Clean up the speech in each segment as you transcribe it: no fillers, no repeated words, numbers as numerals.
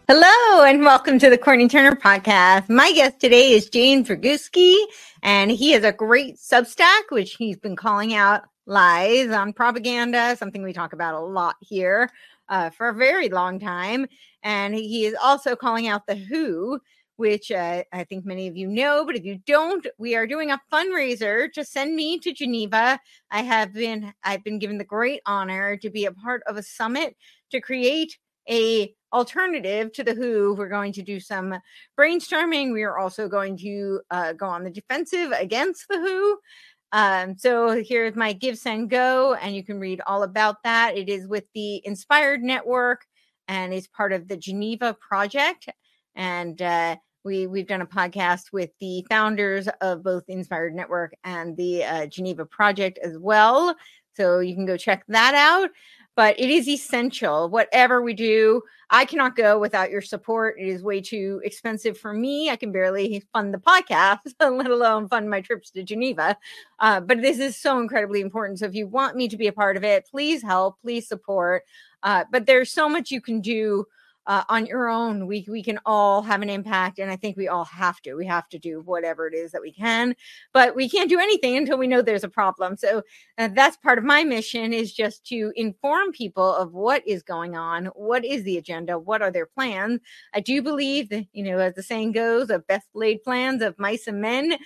Hello and welcome to the Courtney Turner podcast. My guest today is James Roguski, and he has a great Substack, which he's been calling out lies on propaganda, something we talk about a lot here for a very long time. And he is also calling out the WHO, which I think many of you know, but if you don't, we are doing a fundraiser to send me to Geneva. I've been given the great honor to be a part of a summit to create a alternative to the WHO. We're going to do some brainstorming. We are also going to go on the defensive against the WHO. So here's my Give, Send, Go, and you can read all about that. It is with the Inspired Network, and it's part of the Geneva Project. And we've done a podcast with the founders of both Inspired Network and the Geneva Project as well. So you can go check that out. But it is essential. Whatever we do, I cannot go without your support. It is way too expensive for me. I can barely fund the podcast, let alone fund my trips to Geneva. But this is so incredibly important. So if you want me to be a part of it, please help, please support. But there's so much you can do on your own. We can all have an impact, and I think we all have to. We have to do whatever it is that we can, but we can't do anything until we know there's a problem. So that's part of my mission, is just to inform people of what is going on, what is the agenda, what are their plans. I do believe that, as the saying goes, of best laid plans of mice and men.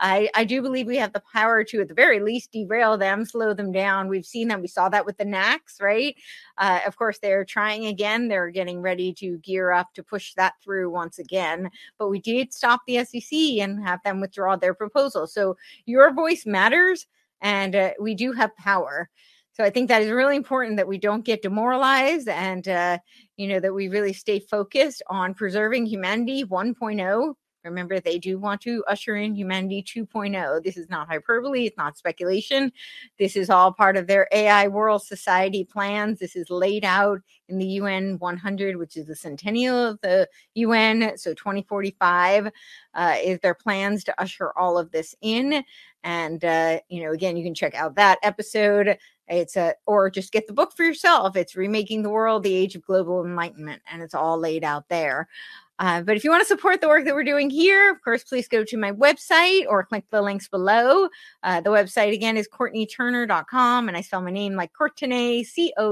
I do believe we have the power to, at the very least, derail them, slow them down. We've seen that. We saw that with the NACs, right? Of course, they're trying again. They're getting ready to gear up to push that through once again. But we did stop the SEC and have them withdraw their proposal. So your voice matters, and we do have power. So I think that is really important, that we don't get demoralized, and, that we really stay focused on preserving humanity 1.0. Remember, they do want to usher in humanity 2.0. This is not hyperbole. It's not speculation. This is all part of their AI World Society plans. This is laid out in the UN 100, which is the centennial of the UN. So 2045 is their plans to usher all of this in. And, again, you can check out that episode. It's or just get the book for yourself. It's Remaking the World, the Age of Global Enlightenment, and it's all laid out there. But if you want to support the work that we're doing here, of course, please go to my website or click the links below. The website, again, is CourtneyTurner.com, and I spell my name like Courtenay,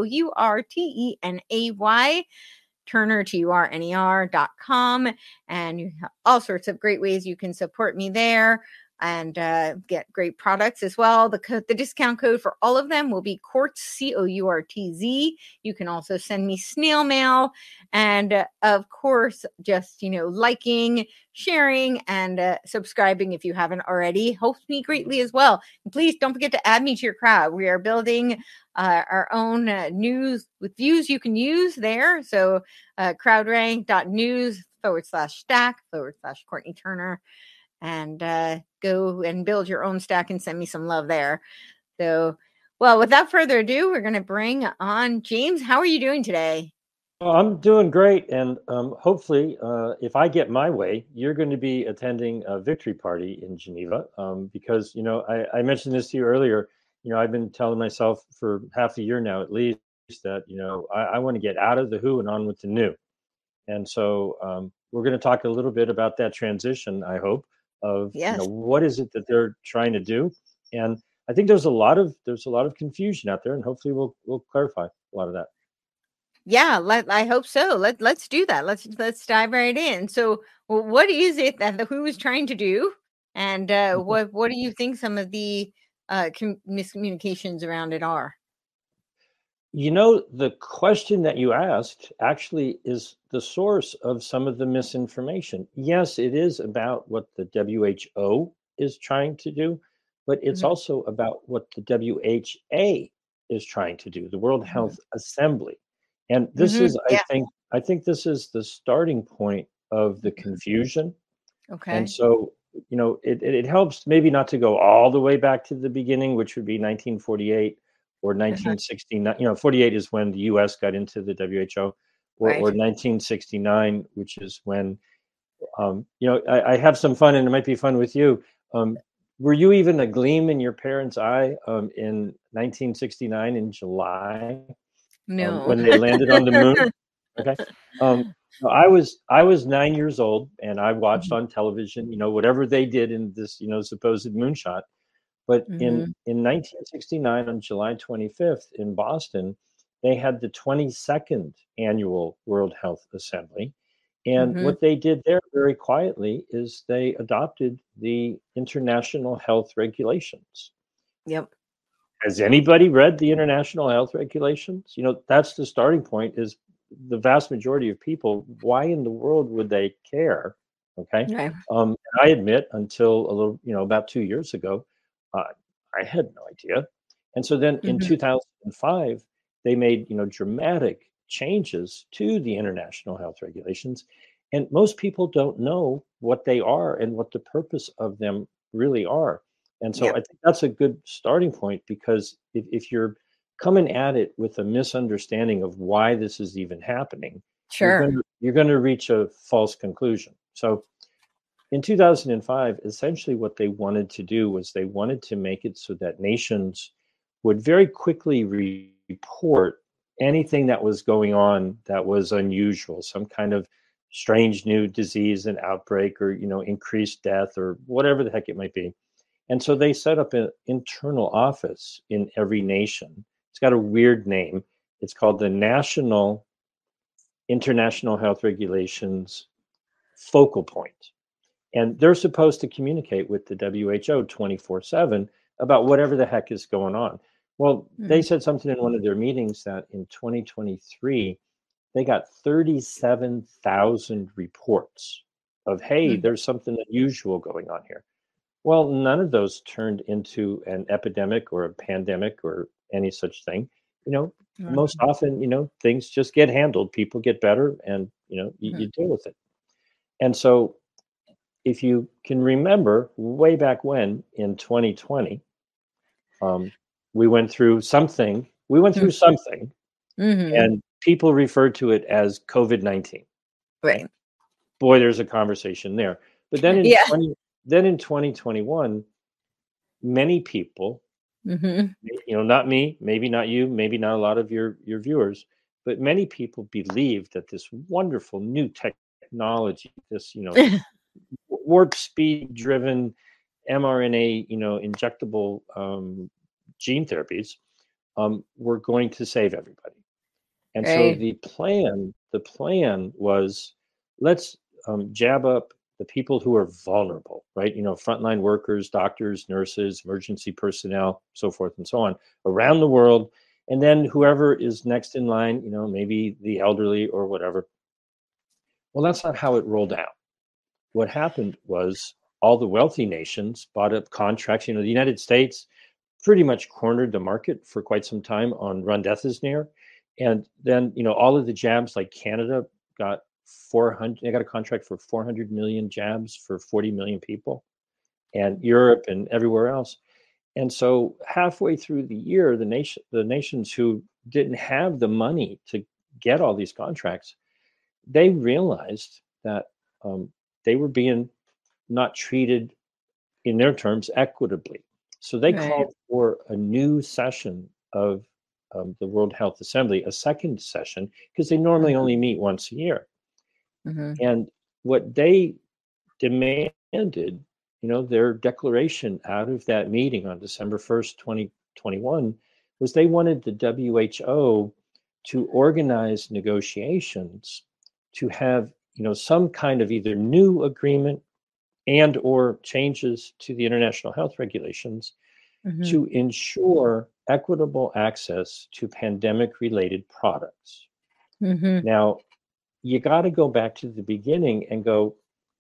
Courtenay, Turner, TURNER.com. And you have all sorts of great ways you can support me there and get great products as well. The discount code for all of them will be COURTZ, COURTZ. You can also send me snail mail. And of course, just, liking, sharing, and subscribing if you haven't already helps me greatly as well. And please don't forget to add me to your crowd. We are building our own news with views you can use there. So crowdrank.news/stack/Courtney Turner. And go and build your own stack and send me some love there. So, well, without further ado, we're going to bring on James. How are you doing today? Well, I'm doing great. And hopefully, if I get my way, you're going to be attending a victory party in Geneva because, I mentioned this to you earlier. I've been telling myself for half a year now, at least, that, I want to get out of the WHO and on with the new. And so we're going to talk a little bit about that transition, I hope, of what is it that they're trying to do. And I think there's a lot of confusion out there, and hopefully we'll clarify a lot of that. Yeah, I hope so. Let's do that. Let's dive right in. So, what is it that the WHO is trying to do, and what do you think some of the miscommunications around it are? The question that you asked actually is the source of some of the misinformation. Yes, it is about what the WHO is trying to do, but it's also about what the WHA is trying to do, the World Health Assembly. And this is, I think this is the starting point of the confusion. Okay. And so, it helps maybe not to go all the way back to the beginning, which would be 1948 or 1969. 48 is when the US got into the WHO, or 1969, which is when, I have some fun, and it might be fun with you. Were you even a gleam in your parents' eye in 1969 in July? No. When they landed on the moon? Okay. So I was 9 years old, and I watched on television, whatever they did in this, supposed moonshot. But Mm-hmm. in 1969, on July 25th in Boston, they had the 22nd annual World Health Assembly. And Mm-hmm. what they did there very quietly is they adopted the international health regulations. Yep. Has anybody read the international health regulations? That's the starting point, is the vast majority of people, why in the world would they care? Okay. Right. And I admit, until a little, about 2 years ago, uh, I had no idea. And so then in Mm-hmm. 2005, they made, dramatic changes to the international health regulations. And most people don't know what they are and what the purpose of them really are. And so I Yep. think that's a good starting point, because if you're coming at it with a misunderstanding of why this is even happening, Sure. you're going to reach a false conclusion. So in 2005, essentially what they wanted to do was they wanted to make it so that nations would very quickly report anything that was going on that was unusual, some kind of strange new disease and outbreak, or increased death, or whatever the heck it might be. And so they set up an internal office in every nation. It's got a weird name. It's called the National International Health Regulations Focal Point. And they're supposed to communicate with the WHO 24/7 about whatever the heck is going on. Well, they Mm-hmm. said something in one of their meetings that in 2023, they got 37,000 reports of, hey, Mm-hmm. there's something unusual going on here. Well, none of those turned into an epidemic or a pandemic or any such thing. Most often, things just get handled. People get better, and you deal with it. And so, if you can remember, way back when in 2020, um, we went through something. We went through something, Mm-hmm. and people referred to it as COVID-19. Okay, Right. boy, there's a conversation there. But then Yeah. then in 2021, many people, Mm-hmm. not me, maybe not you, maybe not a lot of your viewers, but many people believe that this wonderful new technology, this warp speed driven mRNA, injectable gene therapies, were going to save everybody. And so Right. the plan was, let's jab up the people who are vulnerable, right? Frontline workers, doctors, nurses, emergency personnel, so forth and so on, around the world. And then whoever is next in line, maybe the elderly or whatever. Well, that's not how it rolled out. What happened was all the wealthy nations bought up contracts. The United States pretty much cornered the market for quite some time on remdesivir. And then, all of the jabs, like Canada got 400, they got a contract for 400 million jabs for 40 million people, and Europe and everywhere else. And so halfway through the year, the nations who didn't have the money to get all these contracts, they realized that they were being not treated in their terms equitably. So they Right. called for a new session of the World Health Assembly, a second session, because they normally only meet once a year. Mm-hmm. And what they demanded, their declaration out of that meeting on December 1st, 2021, was they wanted the WHO to organize negotiations to have, some kind of either new agreement and or changes to the international health regulations Mm-hmm. to ensure equitable access to pandemic related products. Mm-hmm. Now, you got to go back to the beginning and go,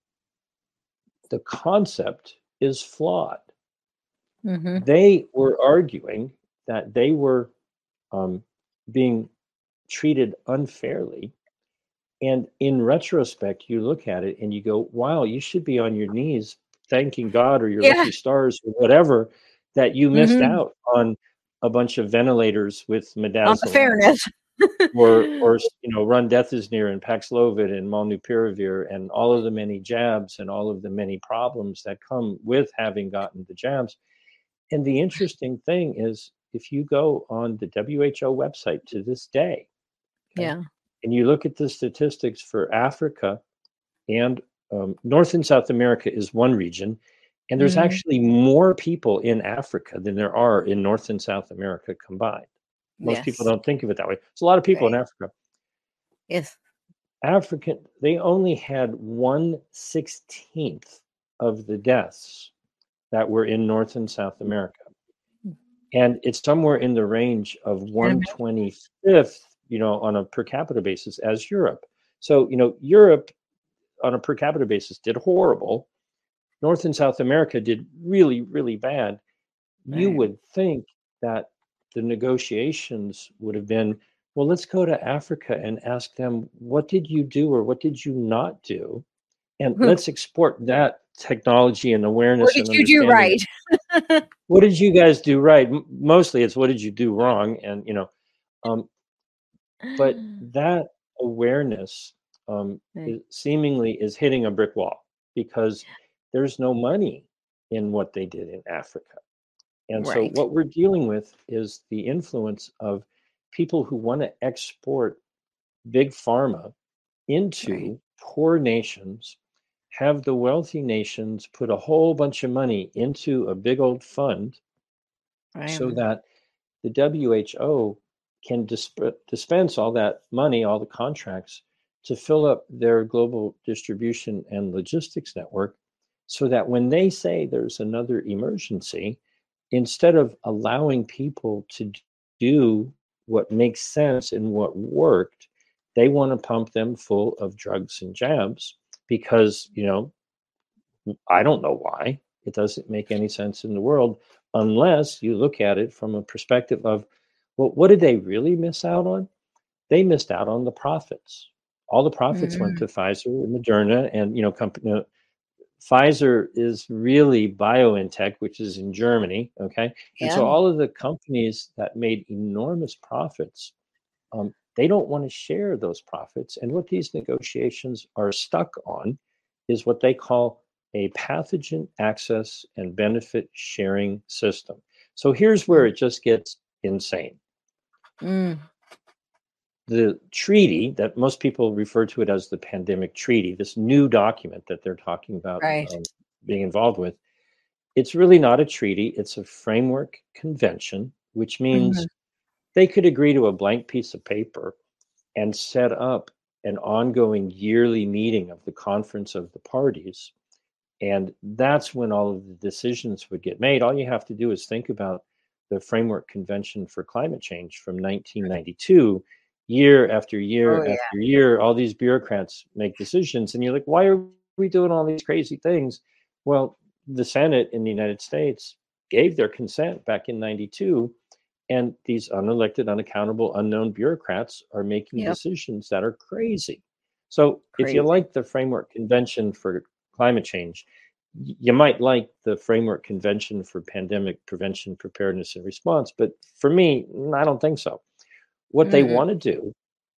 the concept is flawed. Mm-hmm. They were arguing that they were um, being treated unfairly. And in retrospect, you look at it and you go, wow, you should be on your knees thanking God or your Yeah. lucky stars or whatever that you missed Mm-hmm. out on a bunch of ventilators with On the midazolam, fairness. or remdesivir and Paxlovid and molnupiravir and all of the many jabs and all of the many problems that come with having gotten the jabs. And the interesting thing is, if you go on the WHO website to this day, okay, Yeah. and you look at the statistics for Africa and North and South America is one region, and there's actually more people in Africa than there are in North and South America combined. Most people Yes. don't think of it that way. There's a lot of people in Right. Africa. Yes. They only had 1/16 of the deaths that were in North and South America. And it's somewhere in the range of 1/25th, on a per capita basis as Europe. So, Europe on a per capita basis did horrible. North and South America did really, really bad. You Right. would think that the negotiations would have been, well, let's go to Africa and ask them, what did you do or what did you not do? And let's export that technology and What awareness did and you do understanding. right? What did you guys do right? Mostly it's what did you do wrong? And, but that awareness Right. seemingly is hitting a brick wall because there's no money in what they did in Africa. And so Right. what we're dealing with is the influence of people who want to export big pharma into poor nations, have the wealthy nations put a whole bunch of money into a big old fund so that the WHO can dispense all that money, all the contracts to fill up their global distribution and logistics network so that when they say there's another emergency, instead of allowing people to do what makes sense and what worked, they want to pump them full of drugs and jabs because, I don't know why. It doesn't make any sense in the world unless you look at it from a perspective of, well, what did they really miss out on? They missed out on the profits. All the profits went Mm. to Pfizer and Moderna, and company. Pfizer is really BioNTech, which is in Germany. Okay, and so Yeah. all of the companies that made enormous profits, they don't want to share those profits. And what these negotiations are stuck on is what they call a pathogen access and benefit sharing system. So here's where it just gets insane. Mm. The treaty that most people refer to it as the pandemic treaty, this new document that they're talking about Right. being involved with, it's really not a treaty. It's a framework convention, which Mhm. means they could agree to a blank piece of paper and set up an ongoing yearly meeting of the conference of the parties. And that's when all of the decisions would get made. All you have to do is think about the Framework Convention for Climate Change from 1992. Year after year Oh, yeah. after year, all these bureaucrats make decisions. And you're like, why are we doing all these crazy things? Well, the Senate in the United States gave their consent back in 92. And these unelected, unaccountable, unknown bureaucrats are making Yep. decisions that are crazy. So, if you Crazy. like the Framework Convention for Climate Change, you might like the Framework Convention for Pandemic Prevention, Preparedness, and Response. But for me, I don't think so. What they Mm-mm. want to do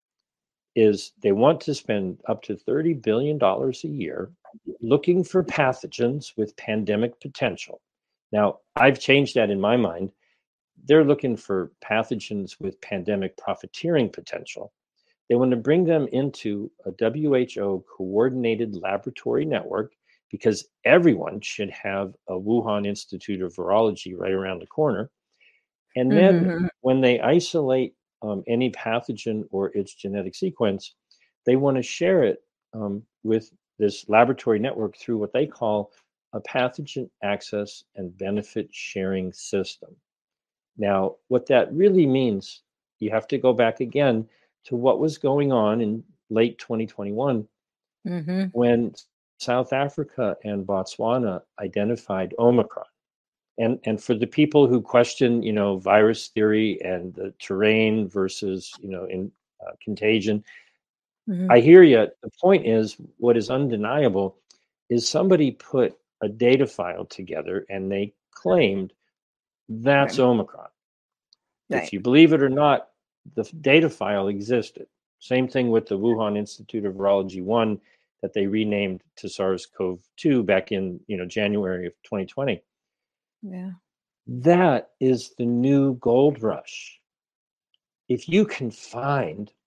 is they want to spend up to $30 billion a year looking for pathogens with pandemic potential. Now, I've changed that in my mind. They're looking for pathogens with pandemic profiteering potential. They want to bring them into a WHO coordinated laboratory network because everyone should have a Wuhan Institute of Virology right around the corner. And then Mhm. when they isolate any pathogen or its genetic sequence, they want to share it with this laboratory network through what they call a pathogen access and benefit sharing system. Now, what that really means, you have to go back again to what was going on in late 2021 Mhm. when South Africa and Botswana identified Omicron. And for the people who question, virus theory and the terrain versus, in contagion, Mhm. I hear you. The point is, what is undeniable is somebody put a data file together and they claimed that's Right. Omicron. If Right. you believe it or not, the data file existed. Same thing with the Wuhan Institute of Virology 1 that they renamed to SARS-CoV-2 back in, January of 2020. Yeah. That is the new gold rush. If you can find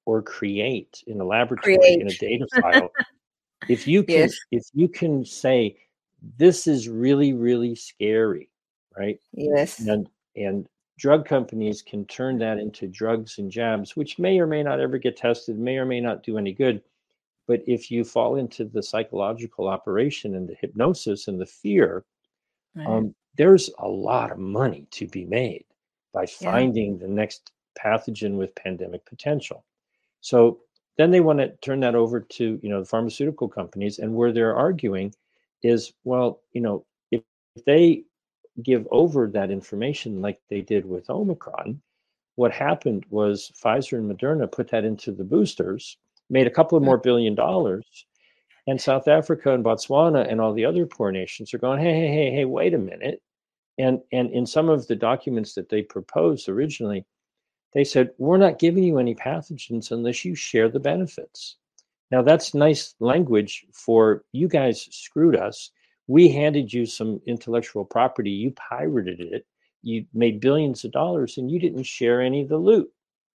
or create in a laboratory in a Create. data file, if you Yes. can say this is really, really scary, right? Yes. And drug companies can turn that into drugs and jabs, which may or may not ever get tested, may or may not do any good. But if you fall into the psychological operation and the hypnosis and the fear, Right. there's a lot of money to be made by Yeah. finding the next pathogen with pandemic potential. So then they want to turn that over to, the pharmaceutical companies, and where they're arguing is, well, if they give over that information like they did with Omicron, what happened was Pfizer and Moderna put that into the boosters, made a couple of more $1 billion, and South Africa and Botswana and all the other poor nations are going, hey, wait a minute. And in some of the documents that they proposed originally, they said, we're not giving you any pathogens unless you share the benefits. Now, that's nice language for you guys screwed us. We handed you some intellectual property, you pirated it, you made billions of dollars, and you didn't share any of the loot.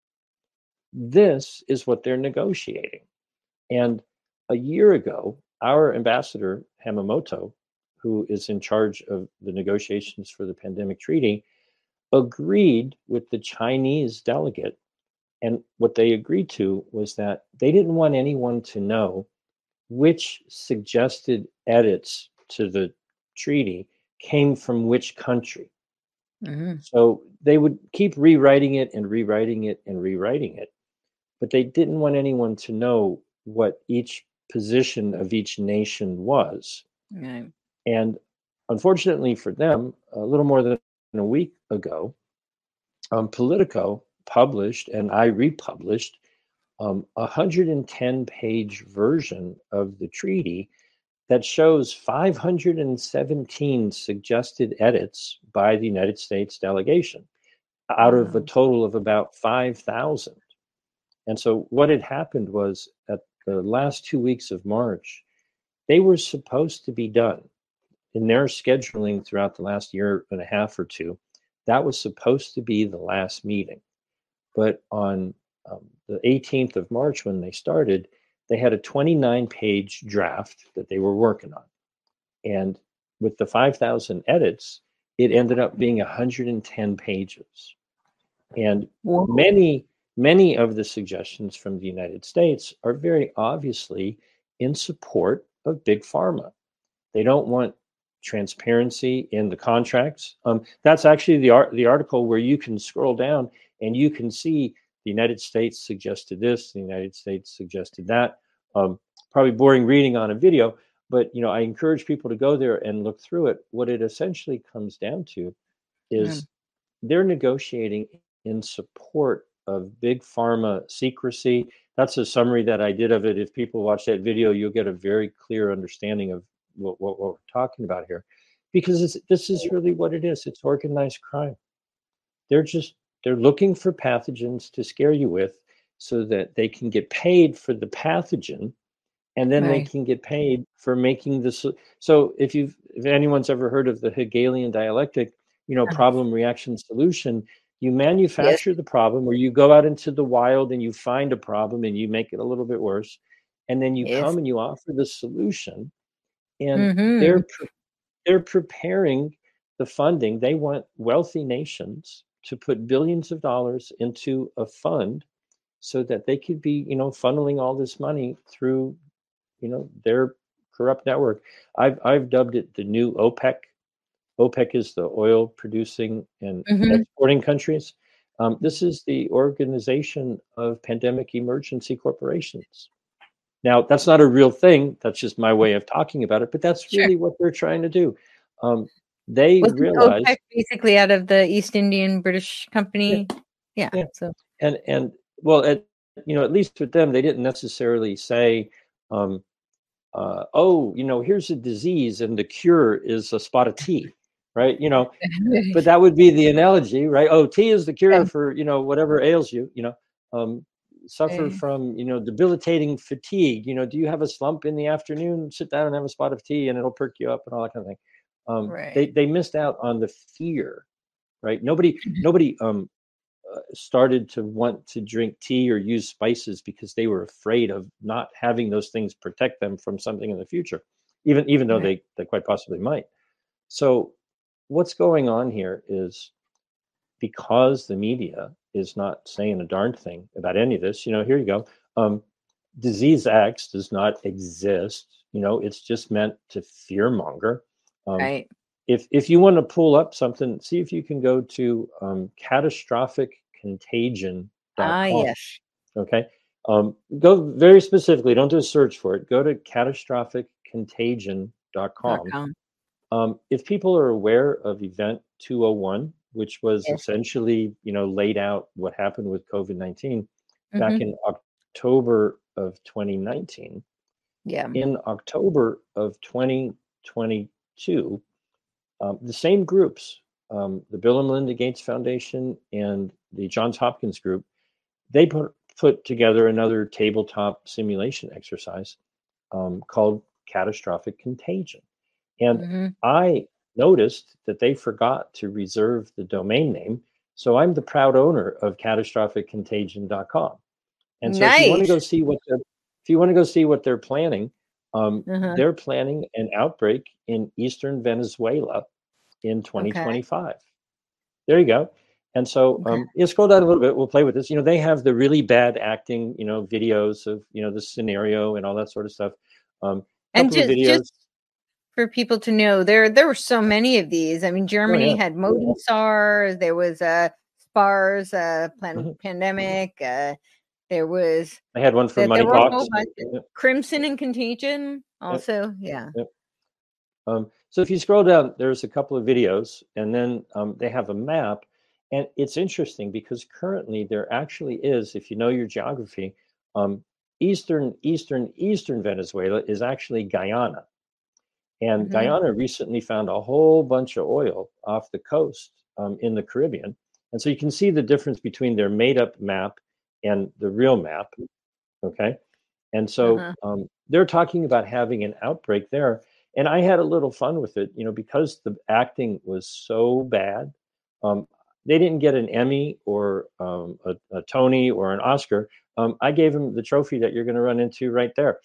This is what they're negotiating. And a year ago, our ambassador, Hamamoto, who is in charge of the negotiations for the pandemic treaty, agreed with the Chinese delegate. And what they agreed to was that they didn't want anyone to know which suggested edits to the treaty came from which country. Mm-hmm. So they would keep rewriting it and rewriting it and rewriting it, but they didn't want anyone to know what each position of each nation was. Right. And unfortunately for them, a little more than a week ago, Politico published, and I republished, a 110-page version of the treaty that shows 517 suggested edits by the United States delegation out of a total of about 5,000. And so what had happened was at the last 2 weeks of March, they were supposed to be done in their scheduling throughout the last year and a half or two. That was supposed to be the last meeting. But on the 18th of March, when they started, they had a 29-page draft that they were working on. And with the 5,000 edits, it ended up being 110 pages. And many of the suggestions from the United States are very obviously in support of big pharma. They don't want transparency in the contracts. That's actually the article where you can scroll down and you can see the United States suggested this, the United States suggested that. Probably boring reading on a video, but I encourage people to go there and look through it. What it essentially comes down to is they're negotiating in support of big pharma secrecy. That's a summary that I did of it. If people watch that video, you'll get a very clear understanding of what we're talking about here, because this is really what it is. It's organized crime. They're looking for pathogens to scare you with so that they can get paid for the pathogen, and then they can get paid for making this. So if anyone's ever heard of the Hegelian dialectic, problem, reaction, solution, you manufacture the problem, or you go out into the wild and you find a problem and you make it a little bit worse, and then you come and you offer the solution. And they're preparing the funding. They want wealthy nations to put billions of dollars into a fund so that they could be, funneling all this money through, their corrupt network. I've dubbed it the new OPEC. OPEC is the oil producing and exporting countries. This is the Organization of Pandemic Emergency Corporations. Now, that's not a real thing. That's just my way of talking about it, but that's really what they're trying to do. They realize OPEC basically out of the East Indian British Company. Yeah. So and well, at least with them, they didn't necessarily say, here's a disease and the cure is a spot of tea, right? But that would be the analogy, right? Oh, tea is the cure for whatever ails you. Suffer from debilitating fatigue. Do you have a slump in the afternoon? Sit down and have a spot of tea and it'll perk you up and all that kind of thing. They missed out on the fear, right? Nobody started to want to drink tea or use spices because they were afraid of not having those things protect them from something in the future, even though Right. they quite possibly might. So what's going on here is, because the media is not saying a darn thing about any of this, here you go. Disease X does not exist. It's just meant to fear monger. Um, Right. if you want to pull up something, see if you can go to Ah, catastrophiccontagion.com. yes. Okay. Go very specifically, don't do a search for it. Go to catastrophiccontagion.com. .com. If people are aware of Event 201, which was Yes. essentially, laid out what happened with COVID-19 back Mm-hmm. in October of 2019, Yeah. in October of 2022, the same groups, the Bill and Melinda Gates Foundation and the Johns Hopkins group, they put together another tabletop simulation exercise called Catastrophic Contagion. And Mm-hmm. I noticed that they forgot to reserve the domain name. So I'm the proud owner of catastrophiccontagion.com. And so if you want to Nice. go see what they're planning, Uh-huh. they're planning an outbreak in eastern Venezuela in Okay. 2025. There you go. And so, Okay. scroll down a little bit. We'll play with this. They have the really bad acting, videos of, the scenario and all that sort of stuff. And Couple of just videos. for people to know, there were so many of these. I mean, Oh Germany yeah. had Modi SARS, there was SPARS, Mhm. pandemic, there was I had one for that there were a whole Moneypox. bunch of Yep, Crimson and Contagion yep, also. Yeah. yep. So if you scroll down, there's a couple of videos, and then they have a map. And it's interesting because currently there actually is, if you know your geography, um, eastern Venezuela is actually Guyana. And Hmm. Guyana recently found a whole bunch of oil off the coast in the Caribbean. And so you can see the difference between their made up map and the real map. Okay. And so Uh-huh. they're talking about having an outbreak there. And I had a little fun with it, because the acting was so bad. Um, they didn't get an Emmy or a Tony or an Oscar. I gave them the trophy that you're going to run into right there.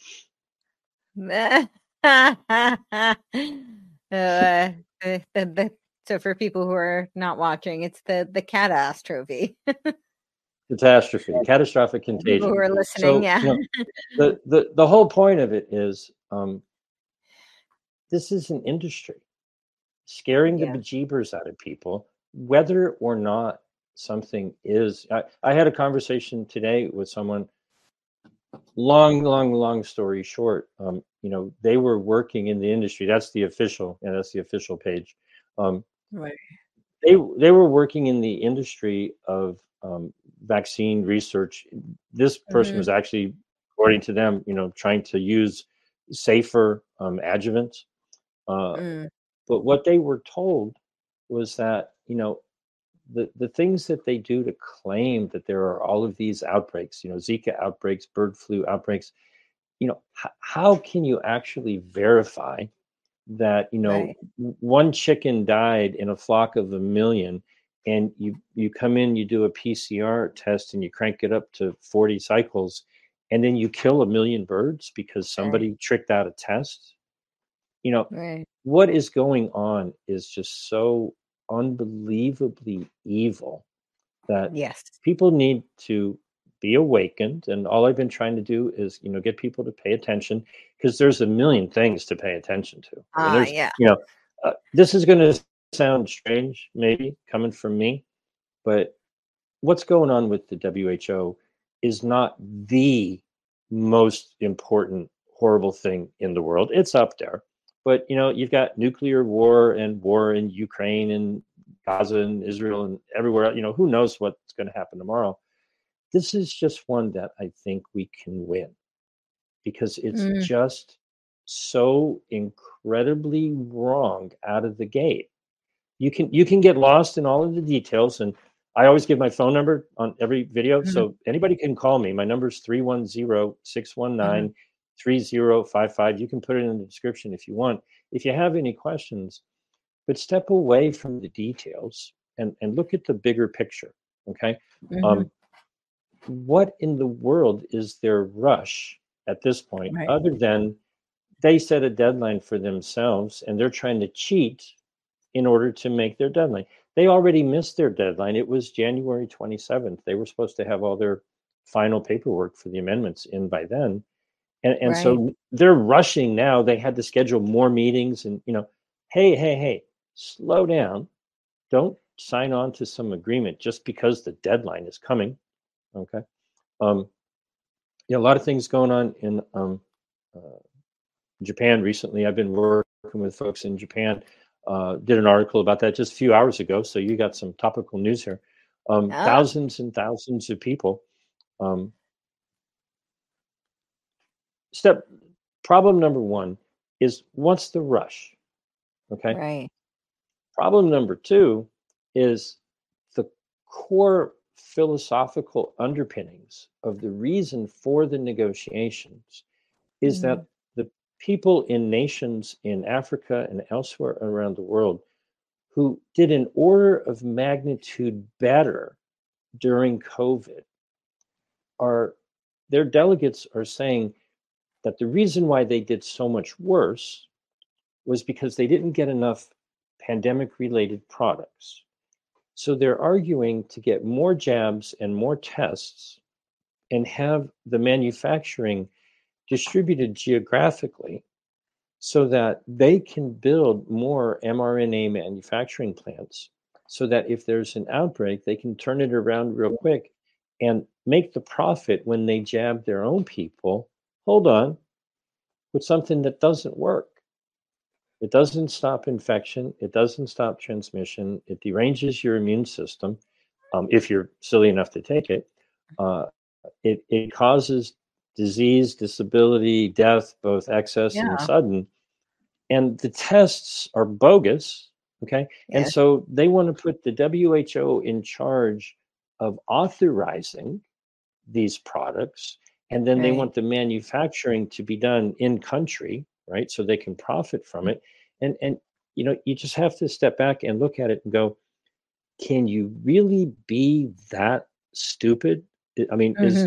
So for people who are not watching, it's the cat ass trophy. Catastrophe, catastrophic People contagion. who are listening, So, yeah. the whole point of it is this is an industry scaring the Yeah. bejeebers out of people, whether or not something is. I had a conversation today with someone. Long story short, they were working in the industry. That's the official page. Um, Right. they were working in the industry of vaccine research. This person Hmm. was actually, according to them, trying to use safer adjuvants. Uh, Mm. but what they were told was that, the things that they do to claim that there are all of these outbreaks, Zika outbreaks, bird flu outbreaks, how can you actually verify that, Right. one chicken died in a flock of a million, and you come in, you do a PCR test and you crank it up to 40 cycles, and then you kill a million birds because Right. somebody tricked out a test? you know Right. what is going on is just so unbelievably evil that Yes. people need to be awakened. And all I've been trying to do is, get people to pay attention, because there's a million things to pay attention to. I mean, there's, Yeah. this is going to sound strange maybe coming from me, but what's going on with the WHO is not the most important horrible thing in the world. It's up there. But you've got nuclear war and war in Ukraine and Gaza and Israel and everywhere. Who knows what's going to happen tomorrow. This is just one that I think we can win, because it's Mm. just so incredibly wrong out of the gate. You can get lost in all of the details, and I always give my phone number on every video, Mhm. so anybody can call me. My number is 310-619-3055. Mhm. You can put it in the description if you want, if you have any questions. But step away from the details and look at the bigger picture. Okay. Hmm. What in the world is their rush at this point, Right. other than they set a deadline for themselves and they're trying to cheat in order to make their deadline? They already missed their deadline. It was January 27th. They were supposed to have all their final paperwork for the amendments in by then. And Right. so they're rushing now. They had to schedule more meetings and, hey, slow down. Don't sign on to some agreement just because the deadline is coming. Okay. Um, a lot of things going on in uh, Japan recently. I've been working with folks in Japan. Did an article about that just a few hours ago. So you got some topical news here. Oh, Thousands and thousands of people. Um, step Problem number one is, what's the rush? Okay. right. Problem number two is the core philosophical underpinnings of the reason for the negotiations is Mm, that the people in nations in Africa and elsewhere around the world who did an order of magnitude better during COVID are, their delegates are saying that the reason why they did so much worse was because they didn't get enough pandemic related products. So they're arguing to get more jabs and more tests and have the manufacturing distributed geographically so that they can build more mRNA manufacturing plants so that if there's an outbreak, they can turn it around real quick and make the profit when they jab their own people. Hold on, with something that doesn't work. It doesn't stop infection. It doesn't stop transmission. It deranges your immune system if you're silly enough to take it. Uh, it causes disease, disability, death, both excess and yeah. sudden. And the tests are bogus. Okay. And Yes. so they want to put the WHO in charge of authorizing these products. And then they Right. want the manufacturing to be done in country, right? So they can profit from it. And you just have to step back and look at it and go, can you really be that stupid? I mean, Hmm.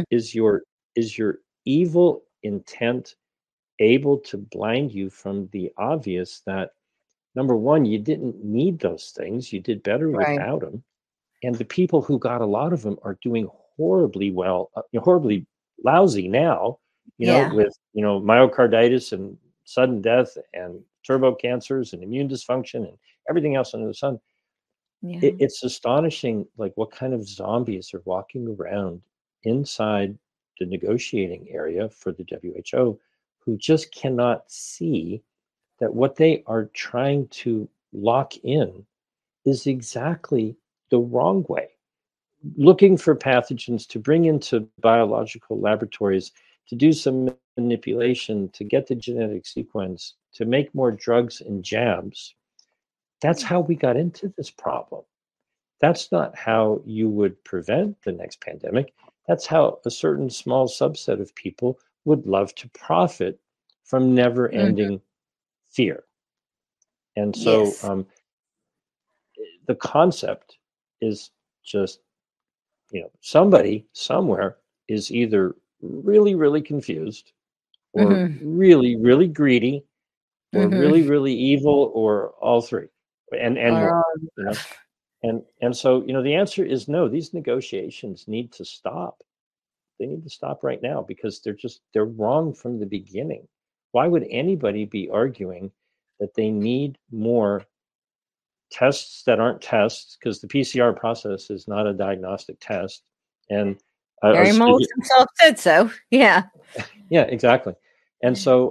is your evil intent able to blind you from the obvious that, number one, you didn't need those things, you did better Right. without them, and the people who got a lot of them are doing horribly well, horribly lousy now, Yeah. with myocarditis and sudden death and turbo cancers and immune dysfunction and everything else under the sun. Yeah. It's astonishing, like what kind of zombies are walking around inside the negotiating area for the WHO, who just cannot see that what they are trying to lock in is exactly the wrong way. Looking for pathogens to bring into biological laboratories to do some manipulation to get the genetic sequence to make more drugs and jabs. That's how we got into this problem. That's not how you would prevent the next pandemic. That's how a certain small subset of people would love to profit from never Hmm. ending fear. And so Yes. the concept is just, somebody somewhere is either really, really confused or Hmm. really, really greedy or Hmm. really, really evil or all three and Or more, all. you know. And so, the answer is no. These negotiations need to stop. They need to stop right now because they're wrong from the beginning. Why would anybody be arguing that they need more tests that aren't tests? Because the PCR process is not a diagnostic test. And I Gary was Moles speaking, himself said so. Yeah. yeah, exactly. And so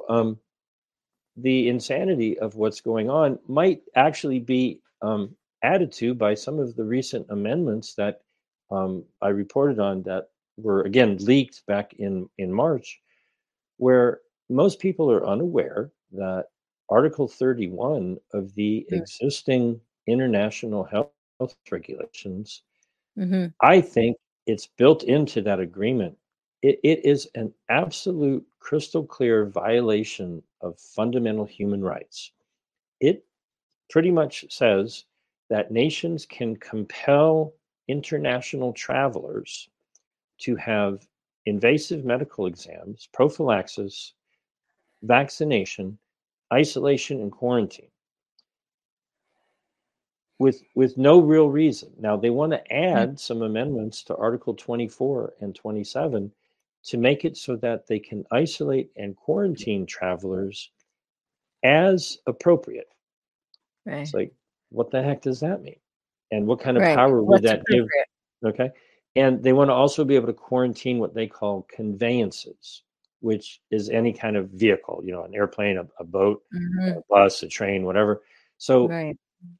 the insanity of what's going on might actually be added to by some of the recent amendments that I reported on that were again leaked back in March, where most people are unaware that Article 31 of the existing international health regulations, Mm-hmm. I think it's built into that agreement. It is an absolute crystal clear violation of fundamental human rights. It pretty much says that nations can compel international travelers to have invasive medical exams, prophylaxis, vaccination, isolation, and quarantine with no real reason. Now they want to add some amendments to Article 24 and 27 to make it so that they can isolate and quarantine travelers as appropriate. Right. It's like, what the heck does that mean? And what kind of Right. power would What's that give? appropriate? Okay. And they want to also be able to quarantine what they call conveyances, which is any kind of vehicle, an airplane, a boat, Mhm. a bus, a train, whatever. So Right.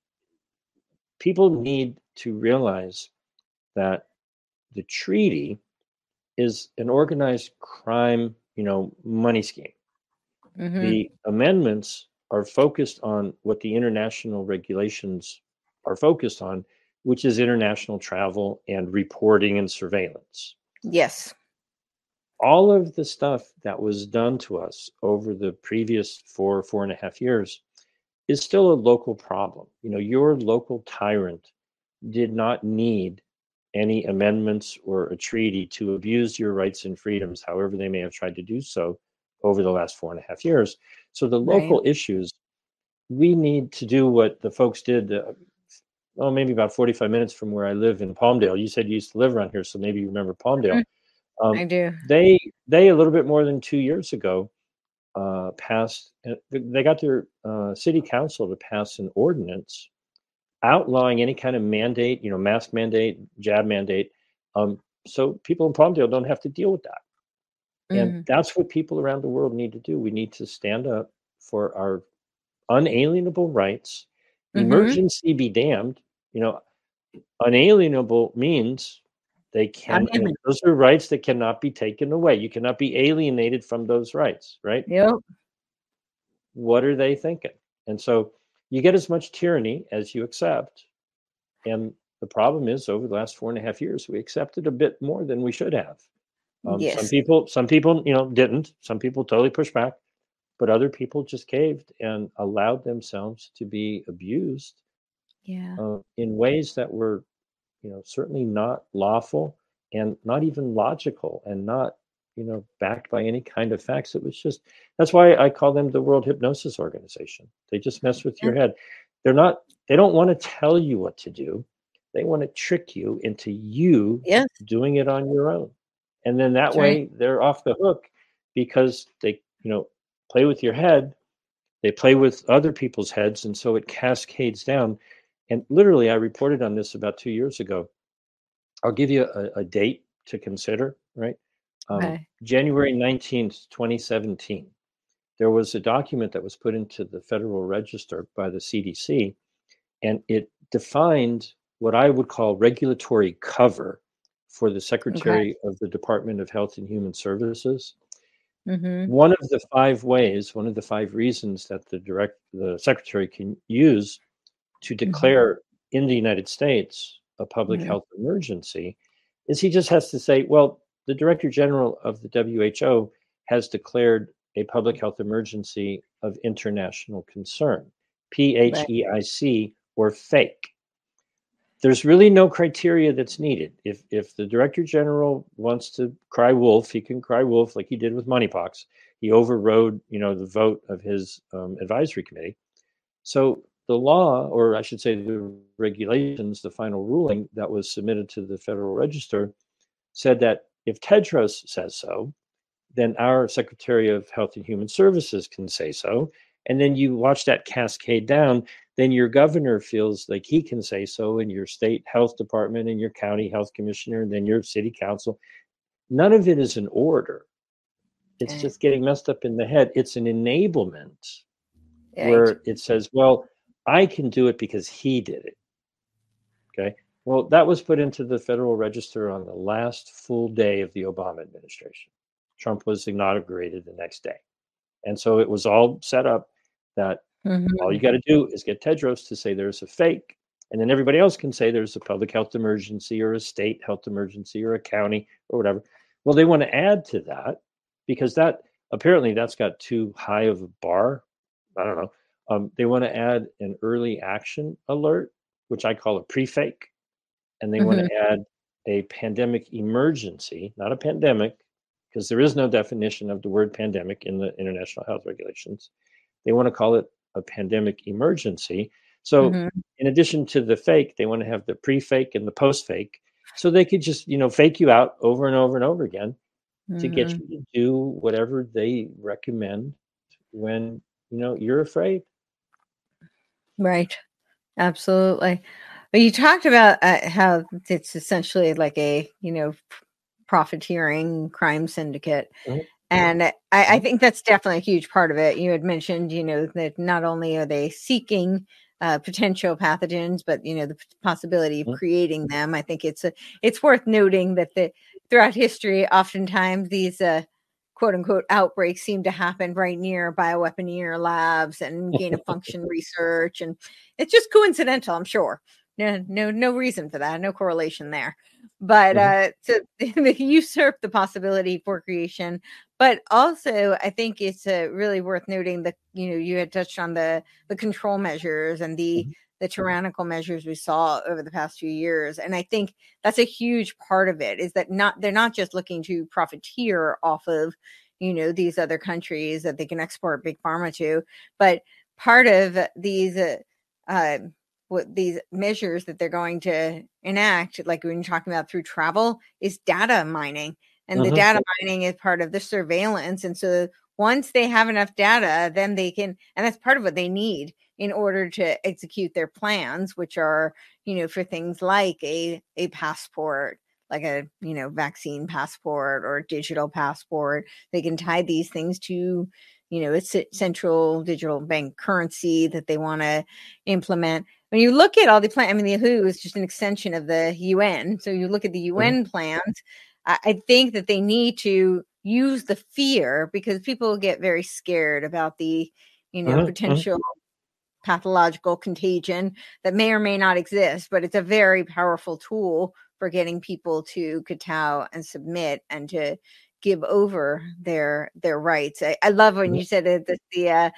people need to realize that the treaty is an organized crime, money scheme. Mhm. The amendments are focused on what the international regulations are focused on, which is international travel and reporting and surveillance. Yes. All of the stuff that was done to us over the previous 4.5 years is still a local problem. Your local tyrant did not need any amendments or a treaty to abuse your rights and freedoms, however they may have tried to do so over the last 4.5 years. So the Right. local issues, we need to do what the folks did, maybe about 45 minutes from where I live in Palmdale. You said you used to live around here, so maybe you remember Palmdale. I do. They a little bit more than 2 years ago passed. They got their city council to pass an ordinance outlawing any kind of mandate, mask mandate, jab mandate. So people in Palmdale don't have to deal with that. And Mhm. that's what people around the world need to do. We need to stand up for our unalienable rights. Mhm. Emergency be damned. Unalienable means they can, Amendment. those are rights that cannot be taken away. You cannot be alienated from those rights, right? Yep. What are they thinking? And so you get as much tyranny as you accept. And the problem is, over the last 4.5 years, we accepted a bit more than we should have. Yes. Some people, didn't. Some people totally pushed back, but other people just caved and allowed themselves to be abused Yeah. in ways that were, certainly not lawful and not even logical and not, backed by any kind of facts. It was just, that's why I call them the World Hypnosis Organization. They just mess with Yeah. your head. They don't want to tell you what to do. They want to trick you into you Yes. doing it on your own. And then that That's right. way they're off the hook because they, play with your head. They play with other people's heads. And so it cascades down. And literally, I reported on this about 2 years ago. I'll give you a date to consider, right? Okay. January 19th, 2017. There was a document that was put into the Federal Register by the CDC, and it defined what I would call regulatory cover for the Okay. Secretary of the Department of Health and Human Services. Mhm. One of the 5 reasons that the secretary can use to Mhm. declare in the United States a public Mhm. health emergency is he just has to say, well, the Director General of the WHO has declared a public health emergency of international concern, Right. PHEIC, or fake. There's really no criteria that's needed. If the Director General wants to cry wolf, he can cry wolf like he did with moneypox. He overrode, the vote of his advisory committee. So the law, or I should say the regulations, the final ruling that was submitted to the Federal Register said that if Tedros says so, then our Secretary of Health and Human Services can say so. And then you watch that cascade down, then your governor feels like he can say so, and your state health department and your county health commissioner, and then your city council. None of it is an order. It's Okay. just getting messed up in the head. It's an enablement Right. where it says, well, I can do it because he did it. Okay. Well, that was put into the Federal Register on the last full day of the Obama administration. Trump was inaugurated the next day. And so it was all set up that all you Mhm. got to do is get Tedros to say there's a fake, and then everybody else can say there's a public health emergency or a state health emergency or a county or whatever. Well, they want to add to that because that apparently that's got too high of a bar. I don't know. They want to add an early action alert, which I call a pre-fake. and they want Hmm. to add a pandemic emergency, not a pandemic, because there is no definition of the word pandemic in the international health regulations. They want to call it a pandemic emergency. So, Hmm. in addition to the fake, they want to have the pre-fake and the post-fake, so they could just fake you out over and over and over again to get Hmm. you to do whatever they recommend when you're afraid. Right. Absolutely. But you talked about how it's essentially like a, profiteering crime syndicate. Mhm, And I mhm, think that's definitely a huge part of it. You had mentioned, that not only are they seeking potential pathogens, but the possibility of mhm, creating them. I think it's worth noting that throughout history, oftentimes these quote unquote outbreaks seem to happen right near bioweaponeer labs and gain of function research, and it's just coincidental, I'm sure. No reason for that, no correlation there. But mhm, to they usurp the possibility for creation. But also, I think it's really worth noting that you had touched on the control measures and mhm, the tyrannical measures we saw over the past few years. And I think that's a huge part of it, is that they're not just looking to profiteer off of these other countries that they can export big pharma to, but part of these uh, what these measures that they're going to enact, like when you're talking about through travel, is data mining. And the mhm, data mining is part of the surveillance. And so once they have enough data, then they can, and that's part of what they need in order to execute their plans, which are, for things like a passport, like a, vaccine passport or a digital passport. They can tie these things to, it's central digital bank currency that they want to implement. When you look at all the plans, I mean, the WHO is just an extension of the UN. So you look at the mhm, UN plans, I think that they need to use the fear, because people get very scared about the, mhm, mhm. potential pathological contagion that may or may not exist, but it's a very powerful tool for getting people to kowtow and submit and to give over their rights. I love when Mhm. you said it, that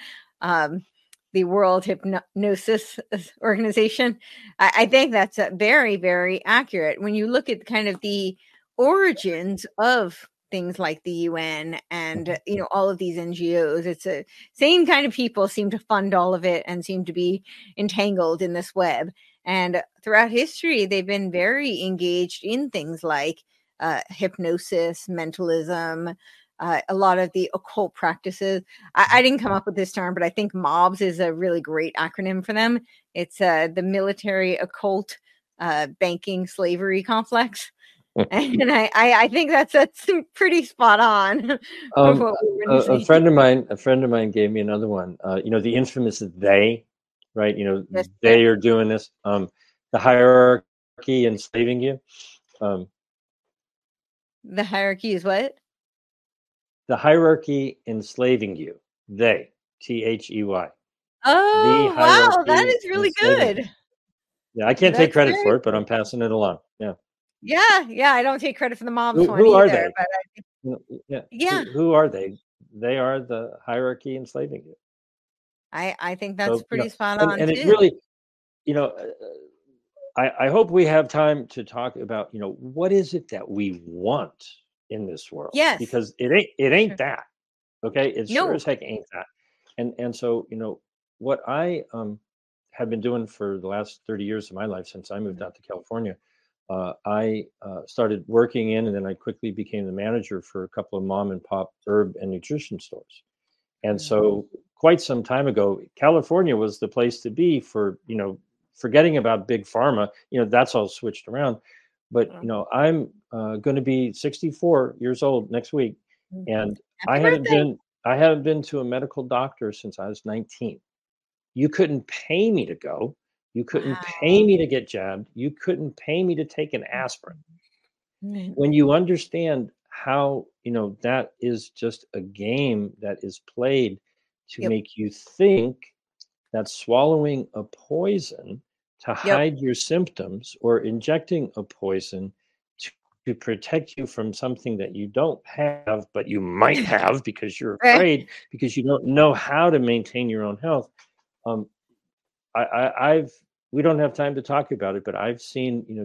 the World Hypnosis Organization. I think that's very, very accurate. When you look at kind of the origins of things like the UN and all of these NGOs, it's a same kind of people seem to fund all of it and seem to be entangled in this web. And throughout history, they've been very engaged in things like hypnosis, mentalism, a lot of the occult practices. I didn't come up with this term, but I think MOBS is a really great acronym for them. It's the military occult banking slavery complex. And I think that's pretty spot on for Um, what we were a initially. friend of mine gave me another one. The infamous they, right? Yep. They are doing this. The hierarchy enslaving you. Um, The hierarchy is what? the hierarchy enslaving you. They, They. The Oh, wow, that hierarchy is really enslaving you. good. Yeah, I can't take That's credit very for it, but I'm passing it along. Yeah. yeah, yeah, I don't take credit for the mobs one Who are either, they? but Yeah. yeah, Who are they? They are the hierarchy enslaving you. I think that's So, pretty spot and on and it too. really, you know, I hope we have time to talk about, what is it that we want in this world? Yes. Because it ain't Sure. that. Okay. It sure No. as heck ain't that. And so, what I have been doing for the last 30 years of my life since I moved Mhm. out to California, I started working in, and then I quickly became the manager for a couple of mom and pop herb and nutrition stores. And Mm. so, quite some time ago, California was the place to be for, forgetting about big pharma. That's all switched around. But, Well, I'm going to be 64 years old next week. mm. And I Happy haven't birthday. been, I haven't been to a medical doctor since I was 19. You couldn't pay me to go. You couldn't pay Wow. me to get jabbed. You couldn't pay me to take an aspirin. Mhm. When you understand how that is just a game that is played to Yep. make you think that swallowing a poison to Yep. hide your symptoms, or injecting a poison to, to protect you from something that you don't have but you might have because you're Right. afraid, because you don't know how to maintain your own health. um, I've we don't have time to talk about it, but I've seen, just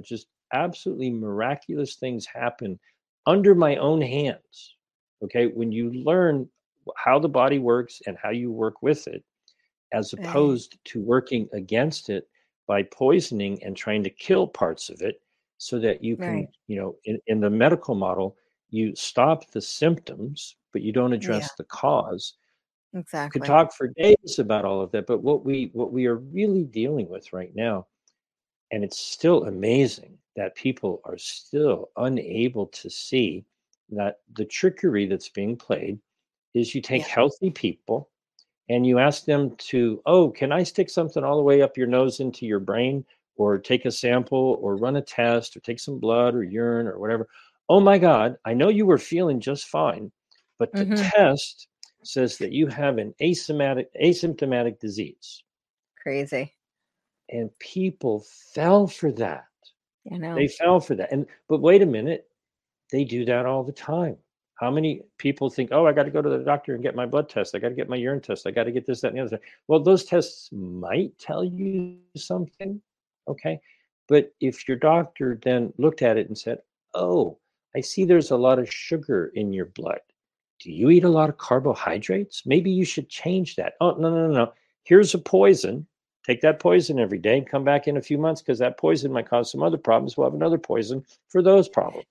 absolutely miraculous things happen under my own hands. Okay. When you learn how the body works and how you work with it, as Right. opposed to working against it by poisoning and trying to kill parts of it so that you can, Right. in the medical model, you stop the symptoms, but you don't Yeah, address the cause. Could exactly. talk for days about all of that, but what we are really dealing with right now, and it's still amazing that people are still unable to see that the trickery that's being played is you take Yeah. healthy people and you ask them to, oh, can I stick something all the way up your nose into your brain, or take a sample, or run a test, or take some blood or urine or whatever? Oh my God, I know you were feeling just fine, but the Hmm. test says that you have an asymptomatic disease. Crazy. And people fell for that. I know. They fell for that. But wait a minute, they do that all the time. How many people think, oh, I got to go to the doctor and get my blood test. I got to get my urine test. I got to get this, that, and the other thing. Well, those tests might tell you something. Okay. But if your doctor then looked at it and said, oh, I see there's a lot of sugar in your blood. Do you eat a lot of carbohydrates? Maybe you should change that. Oh, no, no, no, no. Here's a poison. Take that poison every day and come back in a few months, because that poison might cause some other problems. We'll have another poison for those problems.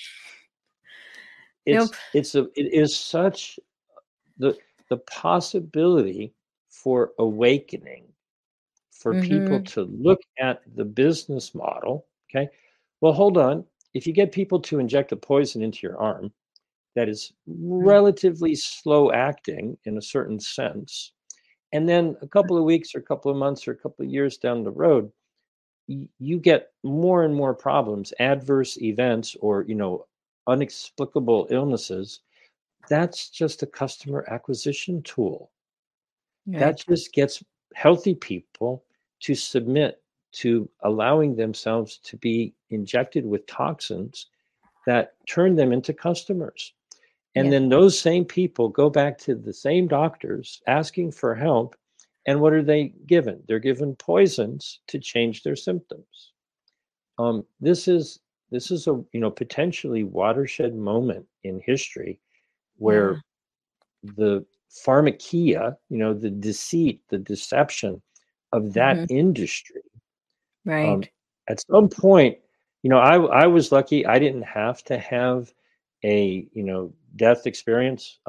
Nope. It is such the possibility for awakening, for people Hmm. to look at the business model. Okay, well, hold on. If you get people to inject a poison into your arm that is relatively slow acting in a certain sense, and then a couple of weeks or a couple of months or a couple of years down the road, you get more and more problems, adverse events, or unexplicable illnesses. That's just a customer acquisition tool. That Right. just gets healthy people to submit to allowing themselves to be injected with toxins that turn them into customers. And Yeah. then those same people go back to the same doctors asking for help. And what are they given? They're given poisons to change their symptoms. This is a potentially watershed moment in history Yeah. where the pharmakia, the deceit, the deception of that Hmm. industry. Um, Right. at some point, I was lucky. I didn't have to have a death experience.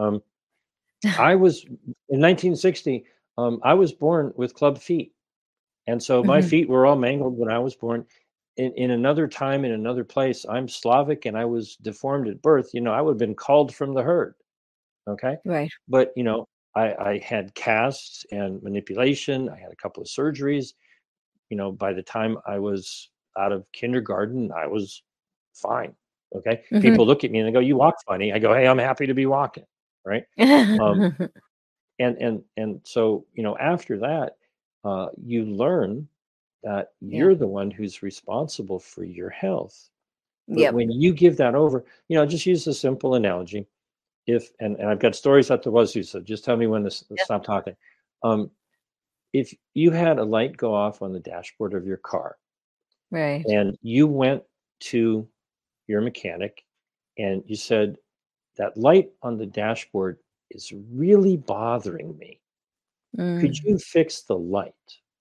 I was in 1960. I was born with club feet, and so my Hmm. feet were all mangled when I was born. In another time, in another place, I'm Slavic, and I was deformed at birth. I would have been called from the herd. Okay. Right. But, I had casts and manipulation. I had a couple of surgeries. By the time I was out of kindergarten, I was fine. Okay. Hmm. People look at me and they go, you walk funny. I go, hey, I'm happy to be walking. Right. Um, and so, after that, you learn that Yeah. you're the one who's responsible for your health. But Yep. when you give that over, just use a simple analogy. If and I've got stories at the wazoo, so just tell me when to Yep. stop talking. Um, if you had a light go off on the dashboard of your car Right. and you went to your mechanic and you said, that light on the dashboard is really bothering me. Could Mm. you fix the light?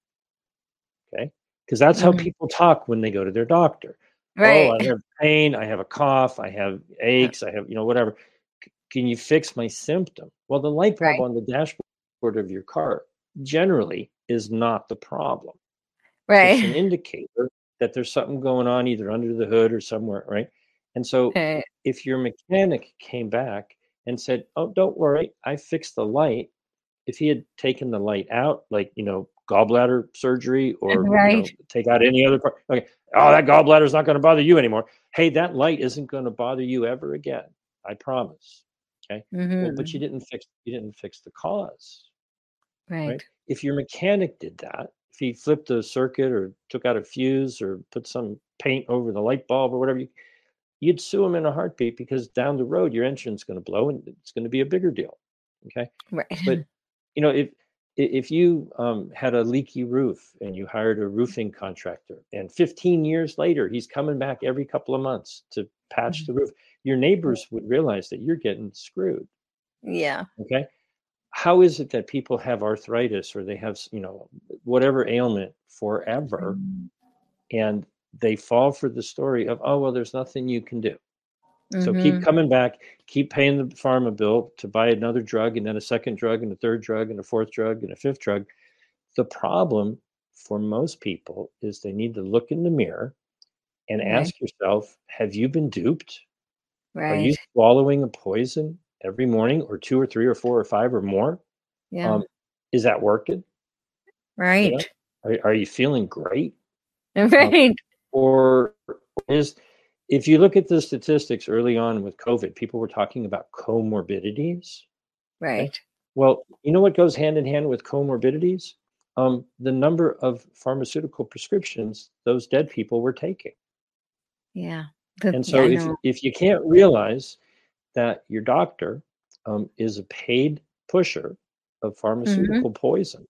Okay. Because that's how Hmm. people talk when they go to their doctor. Oh, Right. I have pain, I have a cough, I have Yeah. aches, I have, whatever. Can you fix my symptom? Well, the light bulb Right. on the dashboard of your car generally is not the problem. It's an Right. indicator that there's something going on either under the hood or somewhere, right? And so Right. if your mechanic came back and said, oh, don't worry, I fixed the light. If he had taken the light out, like, gallbladder surgery, or, Right. take out any other part, okay, oh, that gallbladder is not going to bother you anymore. Hey, that light isn't going to bother you ever again. I promise. Okay. Well, but Hmm. you didn't fix the cause, right? Right. If your mechanic did that, if he flipped a circuit or took out a fuse or put some paint over the light bulb or whatever, you'd sue him in a heartbeat, because down the road your engine's going to blow and it's going to be a bigger deal. Okay. Right. But if if you had a leaky roof and you hired a roofing contractor, and 15 years later he's coming back every couple of months to patch the roof, your neighbors would realize that you're getting screwed. Yeah. Okay. How is it that people have arthritis or they have, whatever ailment forever, and they fall for the story of, oh, well, there's nothing you can do. So keep coming back, keep paying the pharma bill to buy another drug, and then a second drug, and a third drug, and a fourth drug, and a fifth drug. The problem for most people is they need to look in the mirror and ask yourself, have you been duped? Are you Right. swallowing a poison every morning, or two or three or four or five or more? Yeah. Is that working? Right. Are you feeling great? Right. Or is, if you look at the statistics early on with COVID, people were talking about comorbidities. Okay? Right. Well, you know what goes hand in hand with comorbidities? The number of pharmaceutical prescriptions those dead people were taking. Yeah. And Yeah, so I if know. if you can't realize that your doctor is a paid pusher of pharmaceutical poison,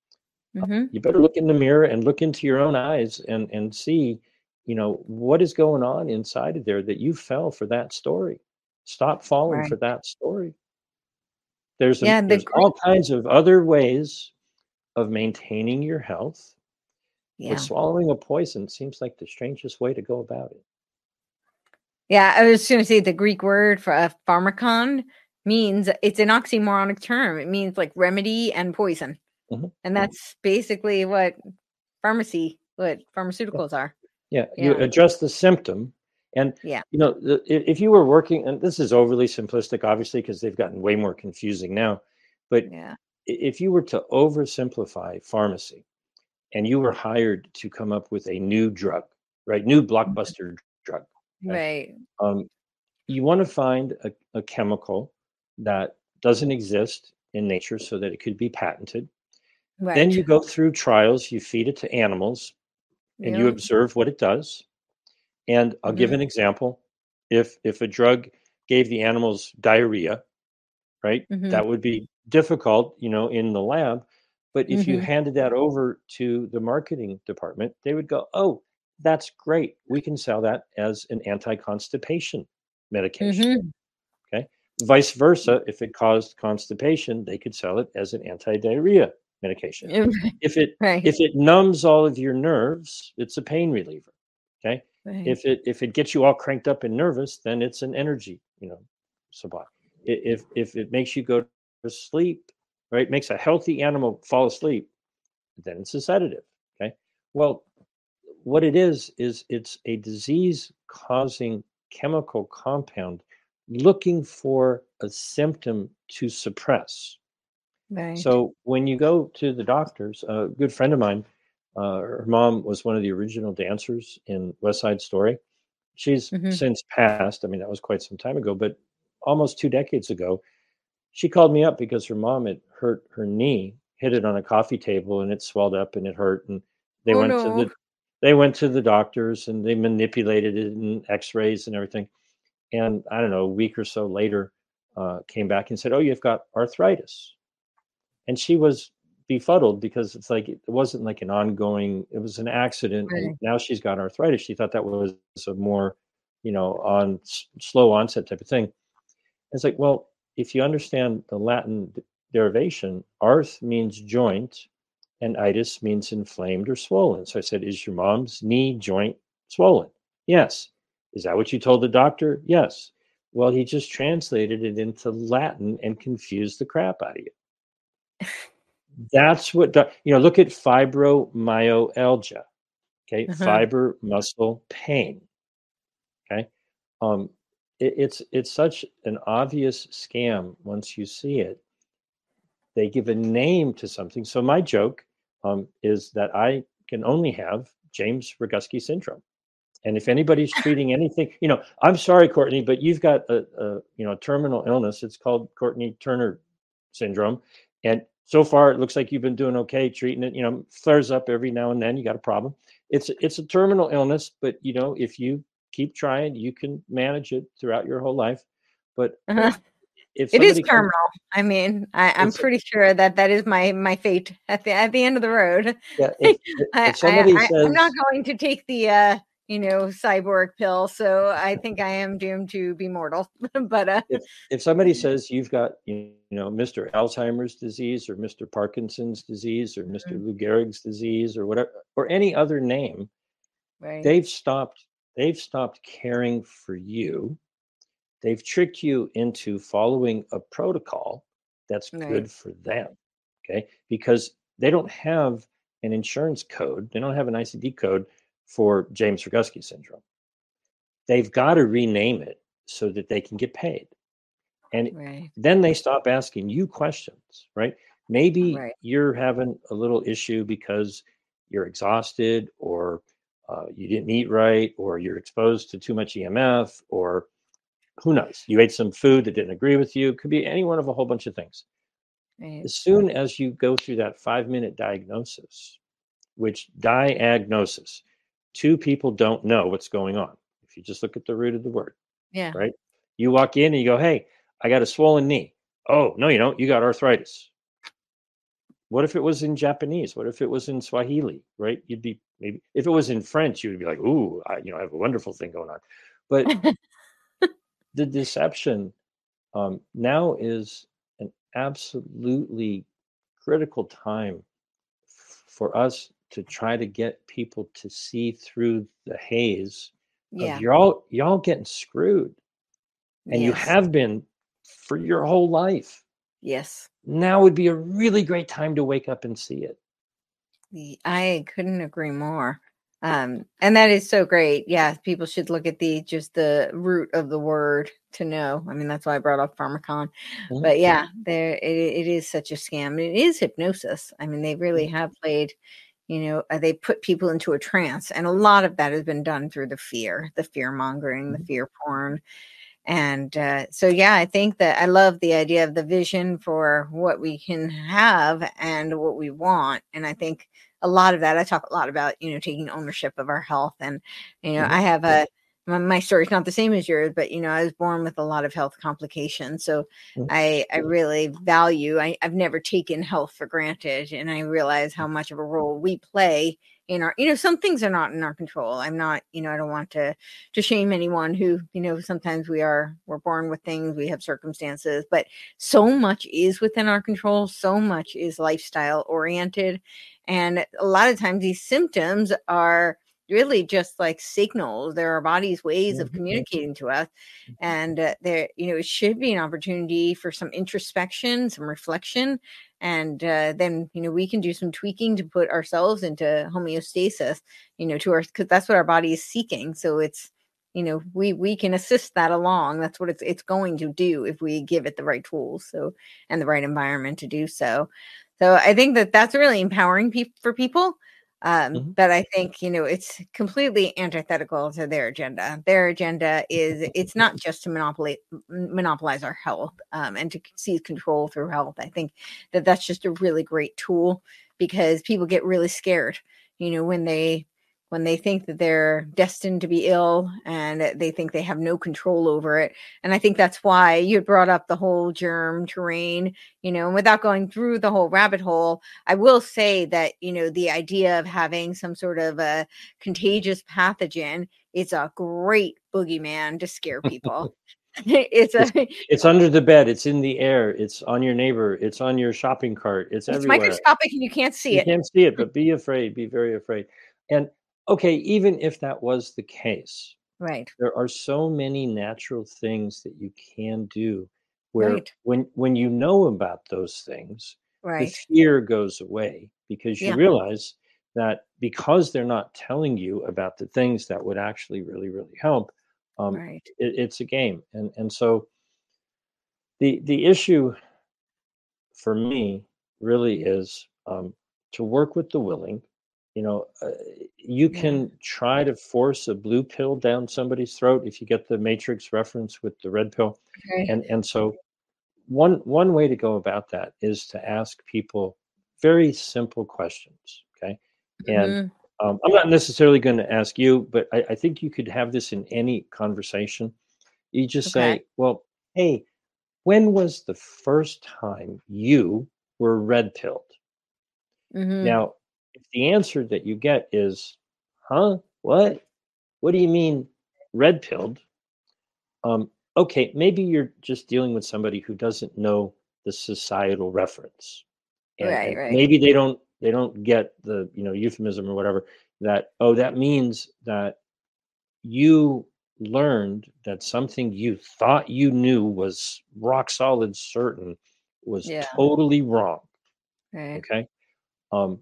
you better look in the mirror and look into your own eyes and see, what is going on inside of there that you fell for that story. Stop falling for Right. that story. There's Yeah, the there's all kinds of other ways of maintaining your health, but yeah. swallowing a poison seems like the strangest way to go about it. Yeah, I was going to say the Greek word for pharmakon means, it's an oxymoronic term. It means like remedy and poison. Mhm. And that's basically what Yeah. pharmaceuticals are. Yeah, you Yeah. address the symptom, and Yeah. if you were working, and this is overly simplistic, obviously, because they've gotten way more confusing now, but Yeah. if you were to oversimplify pharmacy, and you were hired to come up with a new drug, right, new blockbuster drug, okay, Right. um, you want to find a chemical that doesn't exist in nature so that it could be patented. Then Right. you go through trials, you feed it to animals, and you Yeah. observe what it does. And I'll give an example. If a drug gave the animals diarrhea, right, Mm-hmm. that would be difficult, in the lab. But if you Mm-hmm. handed that over to the marketing department, they would go, "Oh, that's great. We can sell that as an anti-constipation medication." Mm-hmm. Okay. Vice versa, if it caused constipation, they could sell it as an anti-diarrhea medication. If it Right. if it numbs all of your nerves, it's a pain reliever. Okay. Right. If it gets you all cranked up and nervous, then it's an energy, supply. If it makes you go to sleep, right, makes a healthy animal fall asleep, then it's a sedative. Okay. Well, what it is it's a disease causing chemical compound looking for a symptom to suppress. Right. So when you go to the doctors, a good friend of mine, her mom was one of the original dancers in West Side Story. She's Mm-hmm. since passed. I mean, that was quite some time ago, but almost 2 decades ago, she called me up because her mom had hurt her knee, hit it on a coffee table, and it swelled up and it hurt. And they Oh went to no. the they went to the doctors and they manipulated it and X-rays and everything. And I don't know, a week or so later, came back and said, "Oh, you've got arthritis." And she was befuddled because it's like it wasn't like an ongoing. It was an accident, and Right. now she's got arthritis. She thought that was a more, on slow onset type of thing. It's like, well, if you understand the Latin derivation, arth means joint and itis means inflamed or swollen. So I said, is your mom's knee joint swollen? Yes. Is that what you told the doctor? Yes. Well, he just translated it into Latin and confused the crap out of you. That's what, look at fibromyalgia. Okay. Uh-huh. Fiber muscle pain. Okay. Um, it's such an obvious scam once you see it. They give a name to something. So my joke is that I can only have James Roguski syndrome. And if anybody's treating anything, I'm sorry, Courtney, but you've got a terminal illness. It's called Courtney Turner syndrome, and so far it looks like you've been doing okay treating it. Flares up every now and then. You got a problem. It's a terminal illness, but if you keep trying, you can manage it throughout your whole life. But Uh-huh. if It is somebody comes, terminal. I mean, I'm it's pretty sure that that is my fate at the end of the road. yeah. I, If somebody I'm not says going to take the cyborg pill, so I think I am doomed to be mortal. But if somebody says you've got Mr. Alzheimer's disease or Mr. Parkinson's disease or Mr. mm, Lou Gehrig's disease or whatever or any other name, right, they've stopped caring for you. They've tricked you into following a protocol that's right, good for them. Okay. Because they don't have an insurance code, they don't have an ICD code for James Roguski syndrome. They've got to rename it so that they can get paid. And right, then they stop asking you questions, right? Maybe right, you're having a little issue because you're exhausted or you didn't eat right or you're exposed to too much EMF or who knows, you ate some food that didn't agree with you. It could be any one of a whole bunch of things. right. As soon as you go through that 5-minute diagnosis, which diagnosis, two people don't know what's going on. If you just look at the root of the word, Yeah. right? You walk in and you go, hey, I got a swollen knee. Oh, no, you don't. You got arthritis. What if it was in Japanese? What if it was in Swahili, right? You'd be maybe, if it was in French, you would be like, ooh, I have a wonderful thing going on. But the deception now is an absolutely critical time for us to try to get people to see through the haze of Yeah. y'all getting screwed, and you Yes. have been for your whole life. Yes. Now would be a really great time to wake up and see it. I couldn't agree more. And that is so great. Yeah, people should look at the root of the word to know. I mean, that's why I brought up pharmacon. Mhm. But yeah, it is such a scam. It is hypnosis. I mean, they really have played, they put people into a trance, and a lot of that has been done through the fear mongering, the Mhm. fear porn. And so, yeah, I think that I love the idea of the vision for what we can have and what we want. And I think a lot of that, I talk a lot about, taking ownership of our health. And, Mhm. I have my story's not the same as yours, but, I was born with a lot of health complications. So Mhm. I really value, I've never taken health for granted. And I realize how much of a role we play in our, some things are not in our control. I'm not, I don't want to shame anyone who, sometimes we're born with things, we have circumstances, but so much is within our control. So much is lifestyle oriented. And a lot of times these symptoms are really just like signals. They're our body's ways of Mhm. communicating to us. And there, it should be an opportunity for some introspection, some reflection. And then, we can do some tweaking to put ourselves into homeostasis, to our, because that's what our body is seeking. So it's, we can assist that along. That's what it's going to do if we give it the right tools, so, and the right environment to do so. So I think that that's really empowering for people. Mhm. But I think, it's completely antithetical to their agenda. Their agenda is, it's not just to monopolize our health, and to seize control through health. I think that that's just a really great tool, because people get really scared, when they think that they're destined to be ill, and they think they have no control over it. And I think that's why you brought up the whole germ terrain, and without going through the whole rabbit hole, I will say that, the idea of having some sort of a contagious pathogen is a great boogeyman to scare people. it's It's a it's under the bed, it's in the air, it's on your neighbor, it's on your shopping cart, it's it's everywhere. microscopic and you can't see You it. can't see it, but be afraid, be very afraid. And okay, even if that was the case, Right. there are so many natural things that you can do where Right. when you know about those things, the Right. fear goes away because you Yeah. realize that because they're not telling you about the things that would actually really, really help, Right. it's a game. And so the issue for me really is to work with the willing. You know, you Yeah. can try to force a blue pill down somebody's throat if you get the Matrix reference with the red pill, Okay. and so one way to go about that is to ask people very simple questions. Okay, and Mhm. I'm not necessarily going to ask you, but I think you could have this in any conversation. You just Okay. say, "Well, hey." when was the first time you were red-pilled? Mm-hmm. Now, if the answer that you get is, huh, what? What do you mean red-pilled? Okay, maybe you're just dealing with somebody who doesn't know the societal reference. And Right. maybe they don't get the euphemism or whatever, that, oh, that means that you learned that something you thought you knew was rock solid certain was Yeah. totally wrong. Right. Okay. um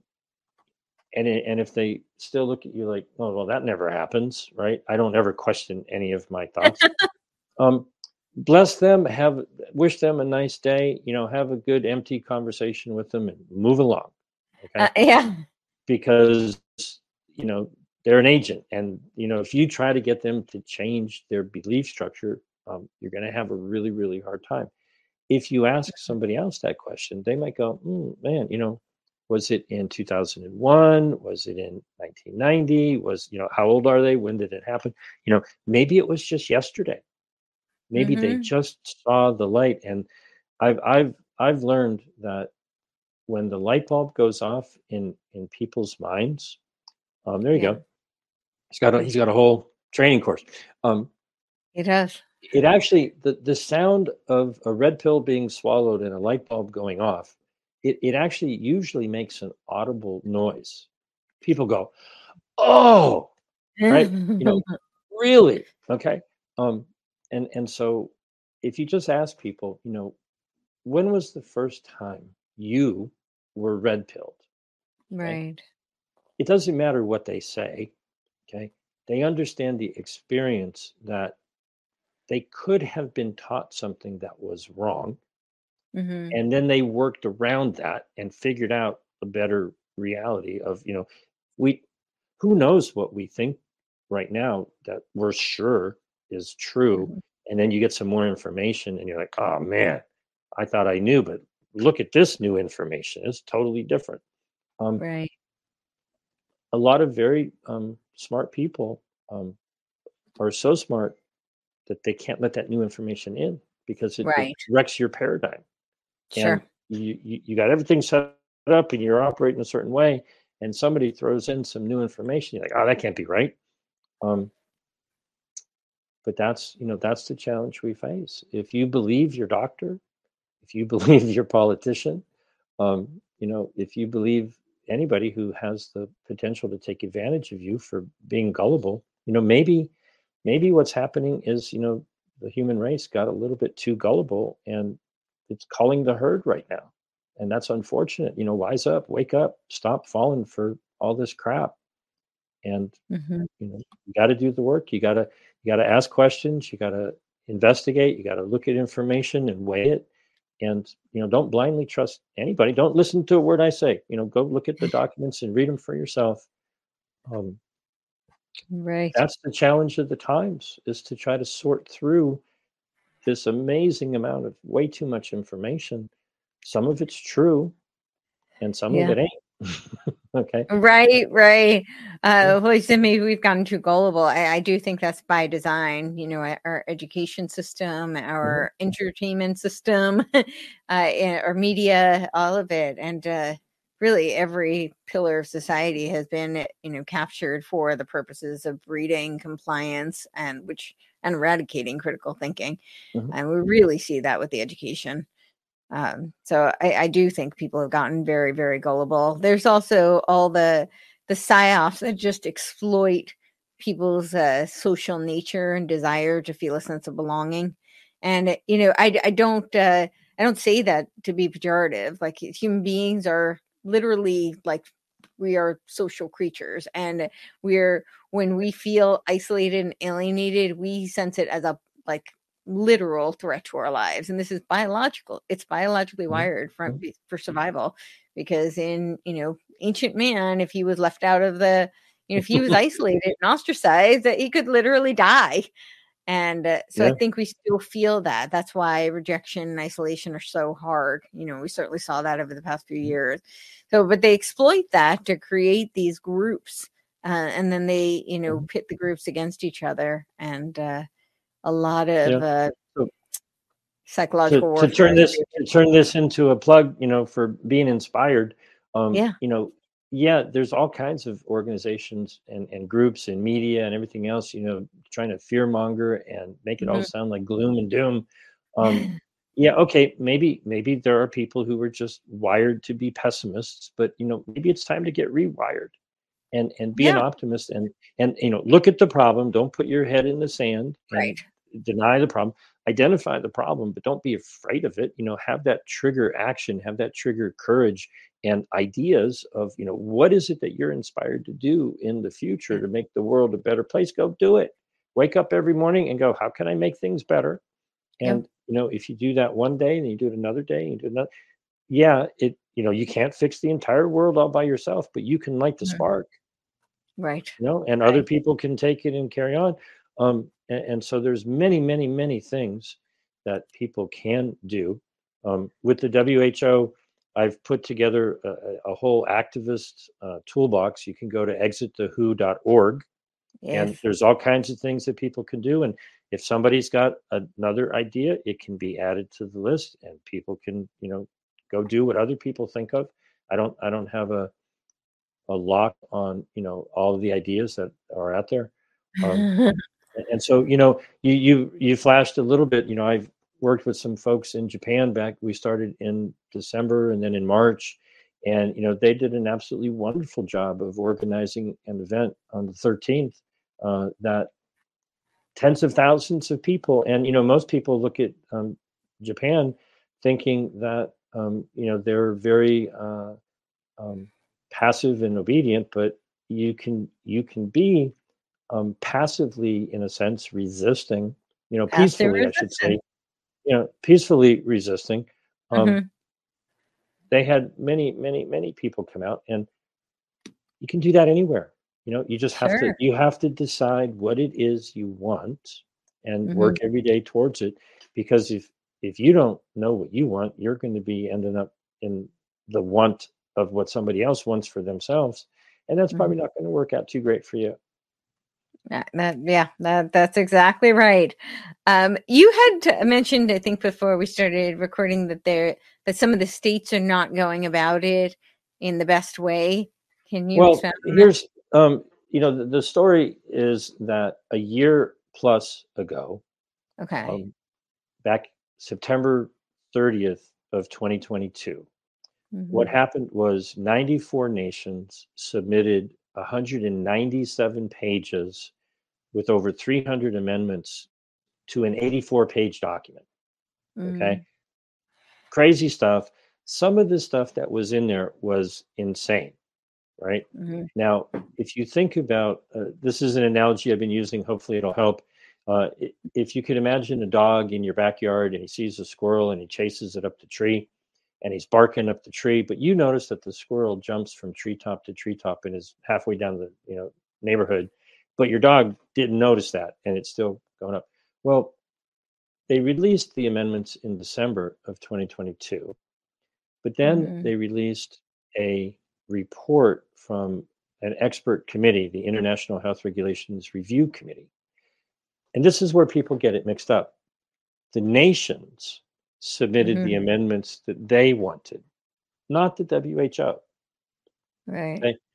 and if they still look at you like, oh, well, that never happens, right? I don't ever question any of my thoughts. um Bless them, wish them a nice day, have a good empty conversation with them and move along. Okay. Yeah. Because you know they're an agent, and if you try to get them to change their belief structure, you're going to have a really, really hard time. If you ask somebody else that question, they might go, man, was it in 2001? Was it in 1990? Was, how old are they? When did it happen? Maybe it was just yesterday. Maybe they Mm-hmm. just saw the light. And I've learned that when the light bulb goes off in people's minds, there you Yeah. go. He's got a whole training course. Um, It does. it actually, the sound of a red pill being swallowed and a light bulb going off, it actually usually makes an audible noise. People go, oh, right, really, okay. Um, and so if you just ask people, when was the first time you were red pilled? Okay, Right. it doesn't matter what they say. Okay, they understand the experience that they could have been taught something that was wrong, Mm-hmm. and then they worked around that and figured out a better reality of, we who knows what we think right now that we're sure is true. Mm-hmm. And then you get some more information and you're like, oh man, I thought I knew, but look at this new information, it's totally different. um, Right. a lot of very smart people um, are so smart that they can't let that new information in because it Right. wrecks your paradigm. And Sure. you got everything set up and you're operating a certain way, and somebody throws in some new information, you're like, oh, that can't be right. um, but that's the challenge we face. If you believe your doctor, if you believe your politician, if you believe anybody who has the potential to take advantage of you for being gullible, maybe what's happening is, the human race got a little bit too gullible and it's calling the herd right now. And that's unfortunate. Wise up, wake up, stop falling for all this crap. And Mm-hmm. you got to do the work. You got to ask questions. You got to investigate. You got to look at information and weigh it. And don't blindly trust anybody. Don't listen to a word I say. Go look at the documents and read them for yourself. Um, Right. that's the challenge of the times, is to try to sort through this amazing amount of way too much information. Some of it's true, and some of Yeah. it ain't. Okay. Right, right. Yeah. Well, you said maybe we've gotten too gullible. I do think that's by design. Our education system, Mhm. our entertainment system, and our media, all of it, and really every pillar of society has been, captured for the purposes of breeding compliance and eradicating critical thinking. Mhm. And we really see that with the education. So I do think people have gotten very, very gullible. There's also all the psyops that just exploit people's social nature and desire to feel a sense of belonging. And I don't say that to be pejorative. Like, human beings are literally, like, we are social creatures, and when we feel isolated and alienated, we sense it as a, like, literal threat to our lives. And this is biological. It's biologically Mhm. wired Mhm. for survival, because in, ancient man, if he was left out of the, if he was isolated and ostracized, that he could literally die. And so I Yeah. think we still feel that. That's why rejection and isolation are so hard. We certainly saw that over the past few years. So, but they exploit that to create these groups. And then they, Mhm. pit the groups against each other. And a lot of Yeah. So psychological to warfare. turn this into a plug, for being inspired. Yeah. Yeah, there's all kinds of organizations and groups and media and everything else, trying to fearmonger and make it all Mhm. sound like gloom and doom. Yeah, okay, maybe there are people who are just wired to be pessimists, but maybe it's time to get rewired and be an Yeah. optimist and look at the problem. Don't put your head in the sand and Right. deny the problem. Identify the problem, but don't be afraid of it. Have that trigger action, have that trigger courage and ideas of what is it that you're inspired to do in the future to make the world a better place. Go do it. Wake up every morning and go, how can I make things better? Yep. And if you do that one day and you do it another day and you do another, yeah, you can't fix the entire world all by yourself, but you can light the Mhm. spark. Right. And other Right. people can take it and carry on. And so there's many, many, many things that people can do. With the WHO, I've put together a whole activist toolbox. You can go to exitthewho.org, and Yes. there's all kinds of things that people can do. And if somebody's got another idea, it can be added to the list, and people can, go do what other people think of. I don't have a lock on all of the ideas that are out there. And so you flashed a little bit. I've worked with some folks in Japan. Back we started in December and then in March, and they did an absolutely wonderful job of organizing an event on the 13th that tens of thousands of people. And most people look at Japan thinking that they're very um, passive and obedient, but you can be passively, in a sense, resisting, Passive peacefully, I should resistance. say, peacefully resisting. Um, Mhm. they had many, many, many people come out, and you can do that anywhere. You just have to Sure. decide what it is you want and Mhm. work every day towards it. Because if you don't know what you want, you're going to be ending up in the want of what somebody else wants for themselves, and that's Mhm. probably not going to work out too great for you. That's exactly right. You had mentioned, I think, before we started recording that some of the states are not going about it in the best way. Can you Well, expound on that? here's the story is that a year plus ago, Okay. um, back September 30th of 2022, what Mhm. happened was 94 nations submitted 197 pages with over 300 amendments to an 84-page document. Okay, Mhm. crazy stuff. Some of the stuff that was in there was insane. Right? Mhm. Now, if you think about this is an analogy I've been using, hopefully it'll help. If you could imagine a dog in your backyard and he sees a squirrel and he chases it up the tree and he's barking up the tree, but you notice that the squirrel jumps from treetop to treetop and is halfway down the neighborhood, but your dog didn't notice that and it's still going up. Well, they released the amendments in December of 2022, but then Mhm. they released a report from an expert committee, the International Health Regulations Review Committee. And this is where people get it mixed up. The nations submitted the Mhm. amendments that they wanted, not the WHO. Right. Okay?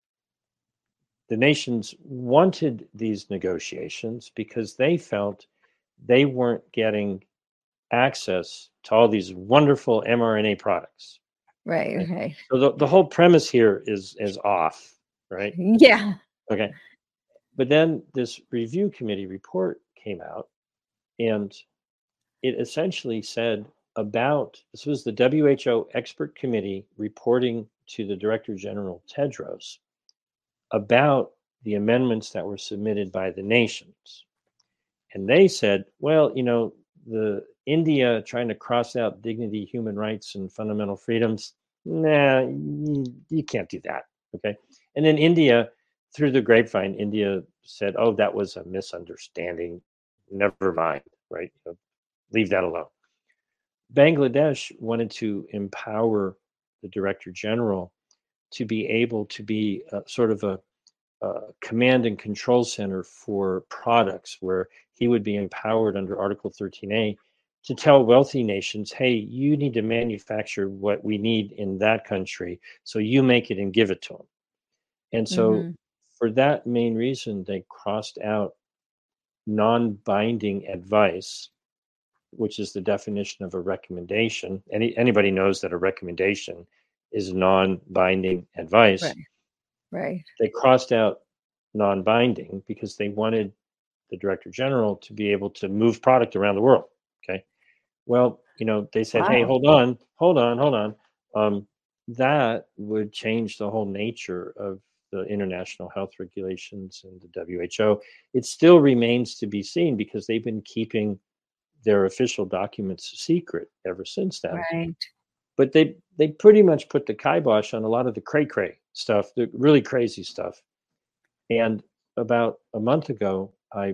The nations wanted these negotiations because they felt they weren't getting access to all these wonderful mRNA products. Right. Okay? Okay. So the whole premise here is off, right? Yeah. Okay. But then this review committee report came out, and it essentially said about this was the WHO expert committee reporting to the Director General Tedros about the amendments that were submitted by the nations. And they said, well, the India trying to cross out dignity, human rights, and fundamental freedoms, nah, you can't do that. Okay. And then India, through the grapevine, India said, oh, that was a misunderstanding. Never mind. Right. Leave that alone. Bangladesh wanted to empower the director general to be able to be sort of a command and control center for products where he would be empowered under Article 13A to tell wealthy nations, hey, you need to manufacture what we need in that country, so you make it and give it to them. And so, Mm-hmm. for that main reason, they crossed out non-binding advice, which is the definition of a recommendation. Anybody knows that a recommendation is non-binding advice. Right. Right. They crossed out non-binding because they wanted the director general to be able to move product around the world. Okay. Well, they said, hey, Wow. hold on, hold on, hold on. That would change the whole nature of the international health regulations and the WHO. It still remains to be seen because they've been keeping their official documents secret ever since then. Right. But they pretty much put the kibosh on a lot of the cray stuff, the really crazy stuff. And about a month ago, I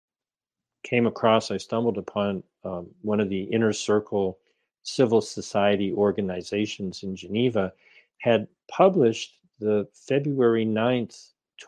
stumbled upon one of the inner circle civil society organizations in Geneva had published the February 9th,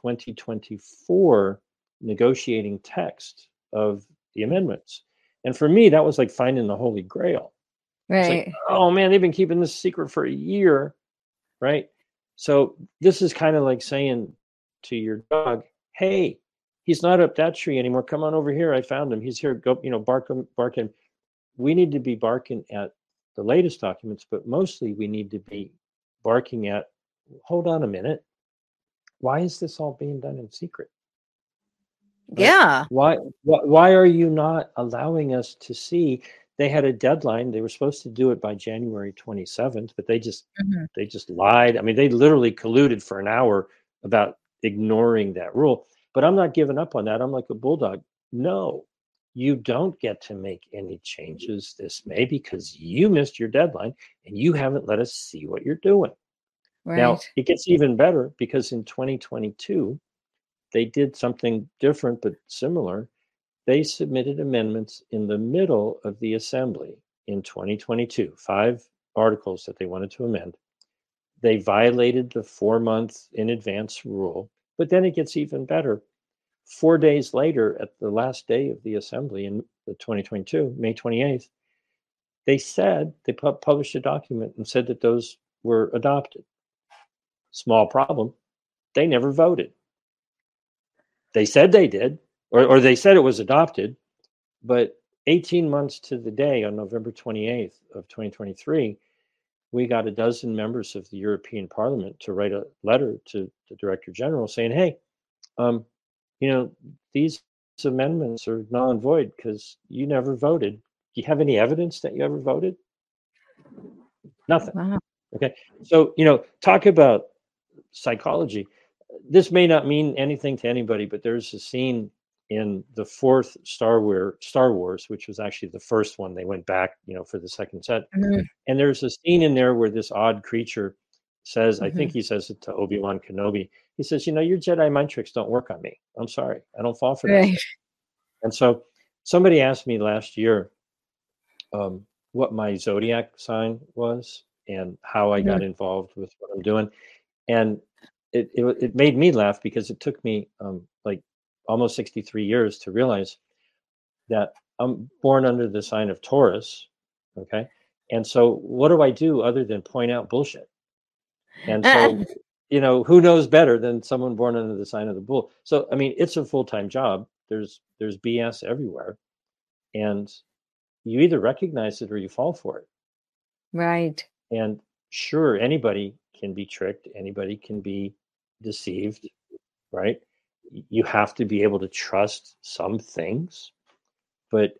2024 negotiating text of the amendments. And for me, that was like finding the Holy Grail. It's like, Right. oh man, they've been keeping this secret for a year, right? So this is kind of like saying to your dog, hey, he's not up that tree anymore. Come on over here. I found him. He's here. Go, bark him, bark him. We need to be barking at the latest documents, but mostly we need to be barking at, hold on a minute. Why is this all being done in secret? Right? Yeah. Why are you not allowing us to see? They had a deadline. They were supposed to do it by January 27th, but they just lied. I mean, they literally colluded for an hour about ignoring that rule. But I'm not giving up on that. I'm like a bulldog. No, you don't get to make any changes this May because you missed your deadline and you haven't let us see what you're doing. Now, Right. it gets even better because in 2022, they did something different but similar. They submitted amendments in the middle of the assembly in 2022, 5 articles that they wanted to amend. They violated the 4 month in advance rule, but then it gets even better. 4 days later, at the last day of the assembly in the 2022, May 28th, they said they published a document and said that those were adopted. Small problem, they never voted. They said they did, or they said it was adopted, but 18 months to the day on November 28th of 2023, we got a dozen members of the European Parliament to write a letter to the Director General saying, hey, um, these amendments are null and void because you never voted. Do you have any evidence that you ever voted? Nothing. Wow. Okay. So, talk about psychology. This may not mean anything to anybody, but there's a scene in the fourth Star Wars, which was actually the first one. They went back, for the second set. Mhm. And there's a scene in there where this odd creature says, I think Mhm. he says it to Obi-Wan Kenobi. He says, your Jedi mind tricks don't work on me. I'm sorry. I don't fall for that Right. stuff. And so somebody asked me last year what my zodiac sign was and how I Mhm. got involved with what I'm doing. And it made me laugh because it took me like almost 63 years to realize that I'm born under the sign of Taurus. Okay. And so what do I do other than point out bullshit? And so, who knows better than someone born under the sign of the bull? So, I mean, it's a full-time job. There's BS everywhere. And you either recognize it or you fall for it. Right. And sure, anybody can be tricked, anybody can be deceived, right? You have to be able to trust some things, but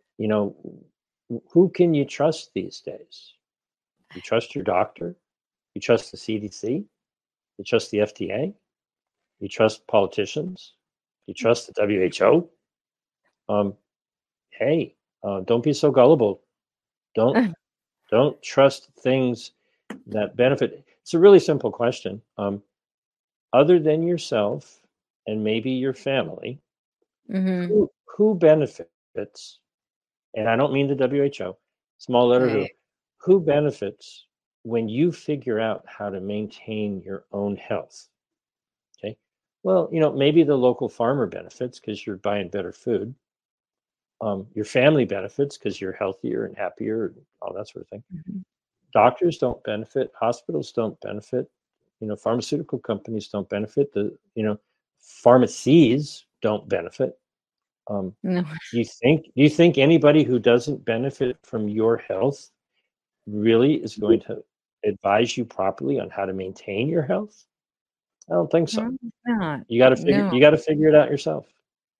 who can you trust these days? You trust your doctor? You trust the CDC? You trust the FDA? You trust politicians? You trust the WHO? Um, hey, don't be so gullible. Don't don't trust things that benefit. It's a really simple question. Other than yourself and maybe your family, Mhm. who benefits? And I don't mean the WHO. Small letter Right. who benefits when you figure out how to maintain your own health? Okay. Well, maybe the local farmer benefits because you're buying better food. Your family benefits because you're healthier and happier and all that sort of thing. Mhm. Doctors don't benefit. Hospitals don't benefit. Pharmaceutical companies don't benefit. Pharmacies don't benefit. No. Do you think anybody who doesn't benefit from your health really is going to advise you properly on how to maintain your health? I don't think so. Well, not. You got to figure No. you got to figure it out yourself.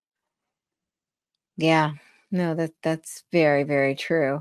Yeah. No, that's very, very true.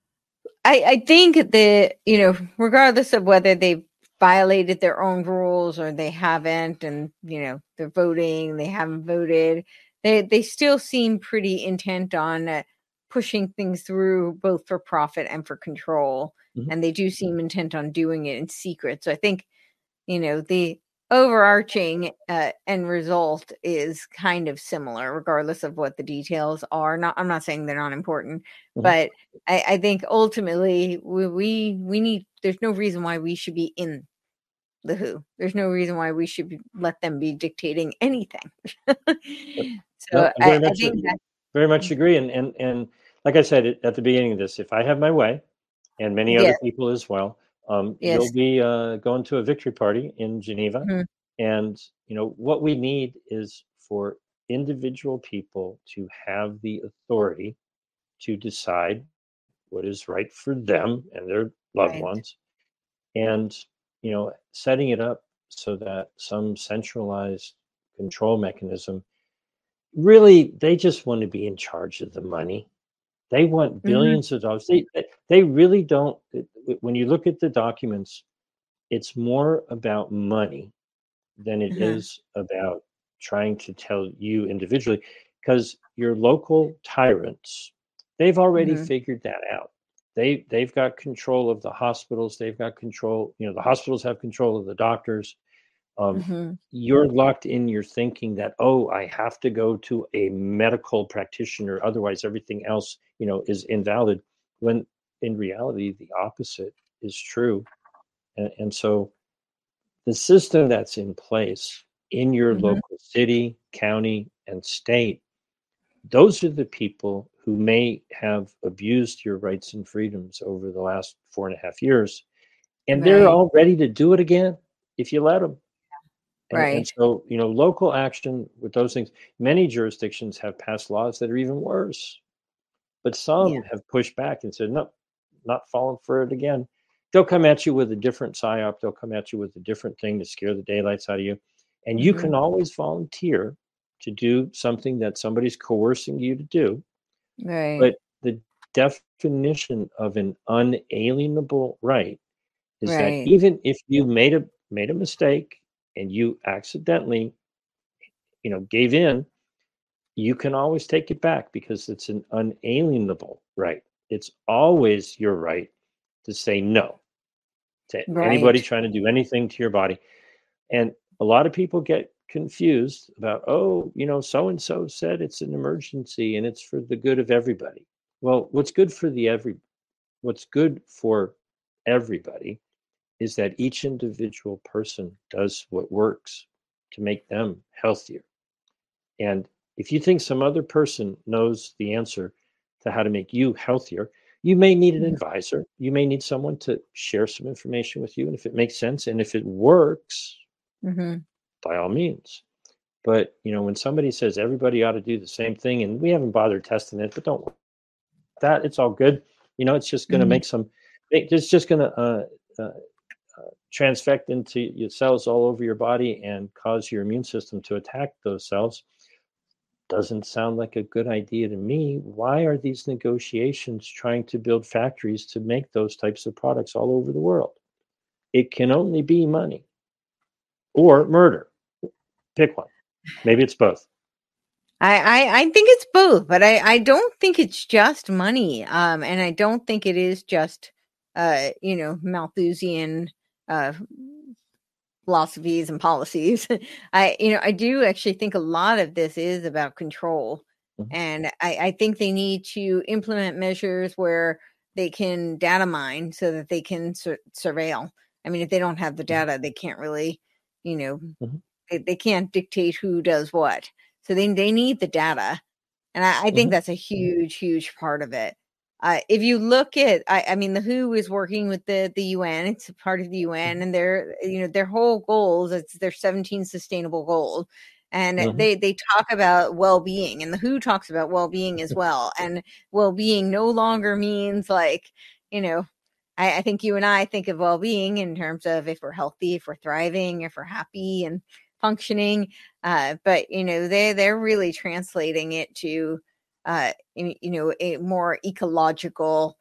I think that, regardless of whether they've violated their own rules or they haven't, and, they're voting, they haven't voted, they still seem pretty intent on pushing things through both for profit and for control. Mhm. And they do seem intent on doing it in secret. So I think, the overarching end result is kind of similar, regardless of what the details are. I'm not saying they're not important, Mhm. but I think ultimately we need. There's no reason why we should be in the WHO. There's no reason why we should let them be dictating anything. No, So I I think that. very much agree. And like I said at the beginning of this, if I have my way, and many other Yes, people as well, you'll yes. be going to a victory party in Geneva. Mhm. And what we need is for individual people to have the authority to decide what is right for them and their loved Right. ones, and setting it up so that some centralized control mechanism, really they just want to be in charge of the money. They want Mhm. billions of dollars. They really don't. When you look at the documents, it's more about money than it Uh-huh. is about trying to tell you individually, because your local tyrants, they've already Mhm. figured that out. They've got control of the hospitals. They've got control. The hospitals have control of the doctors. um, Mhm. you're locked in your thinking that, oh, I have to go to a medical practitioner, otherwise everything else is invalid, when in reality the opposite is true. And so the system that's in place in your Mhm. local city, county, and state, those are the people who may have abused your rights and freedoms over the last 4.5 years, and they're Right. all ready to do it again if you let them. And Right. so, local action with those things, many jurisdictions have passed laws that are even worse, but Yeah. some have pushed back and said, no, not falling for it again. They'll come at you with a different psyop. They'll come at you with a different thing to scare the daylights out of you. And you Mhm. can always volunteer to do something that somebody's coercing you to do. Right. But the definition of an unalienable right is that Right. even if you made a mistake and you accidentally gave in, you can always take it back because it's an unalienable right. It's always your right to say no to anybody Right. trying to do anything to your body. And a lot of people get confused about, oh, so and so said it's an emergency and it's for the good of everybody. Well, what's good for everybody is that each individual person does what works to make them healthier. And if you think some other person knows the answer to how to make you healthier, you may need an Mhm. advisor. You may need someone to share some information with you. And if it makes sense and if it works, Mhm. by all means. But, when somebody says everybody ought to do the same thing, and we haven't bothered testing it, but don't worry about that. It's all good. It's just going to Mhm. it's just going to transfect into your cells all over your body and cause your immune system to attack those cells. Doesn't sound like a good idea to me. Why are these negotiations trying to build factories to make those types of products all over the world? It can only be money or murder. Pick one. Maybe it's both. I think it's both, but I don't think it's just money. And I don't think it is just Malthusian uh philosophies and policies. I do actually think a lot of this is about control. Mhm, And I think they need to implement measures where they can data mine so that they can surveil. I mean, if they don't have the mhm, data, they can't really, you know, mhm, they can't dictate who does what. So they need the data. And I think that's a huge, huge part of it. If you look at, I mean, the WHO is working with the UN. It's a part of the UN, and their whole goals. It's their 17 sustainable goals, and they talk about well-being, and the WHO talks about well-being as well. And well-being no longer means like, you know, I think you and I think of well-being in terms of if we're healthy, if we're thriving, if we're happy and functioning. But they're really translating it to a more ecological,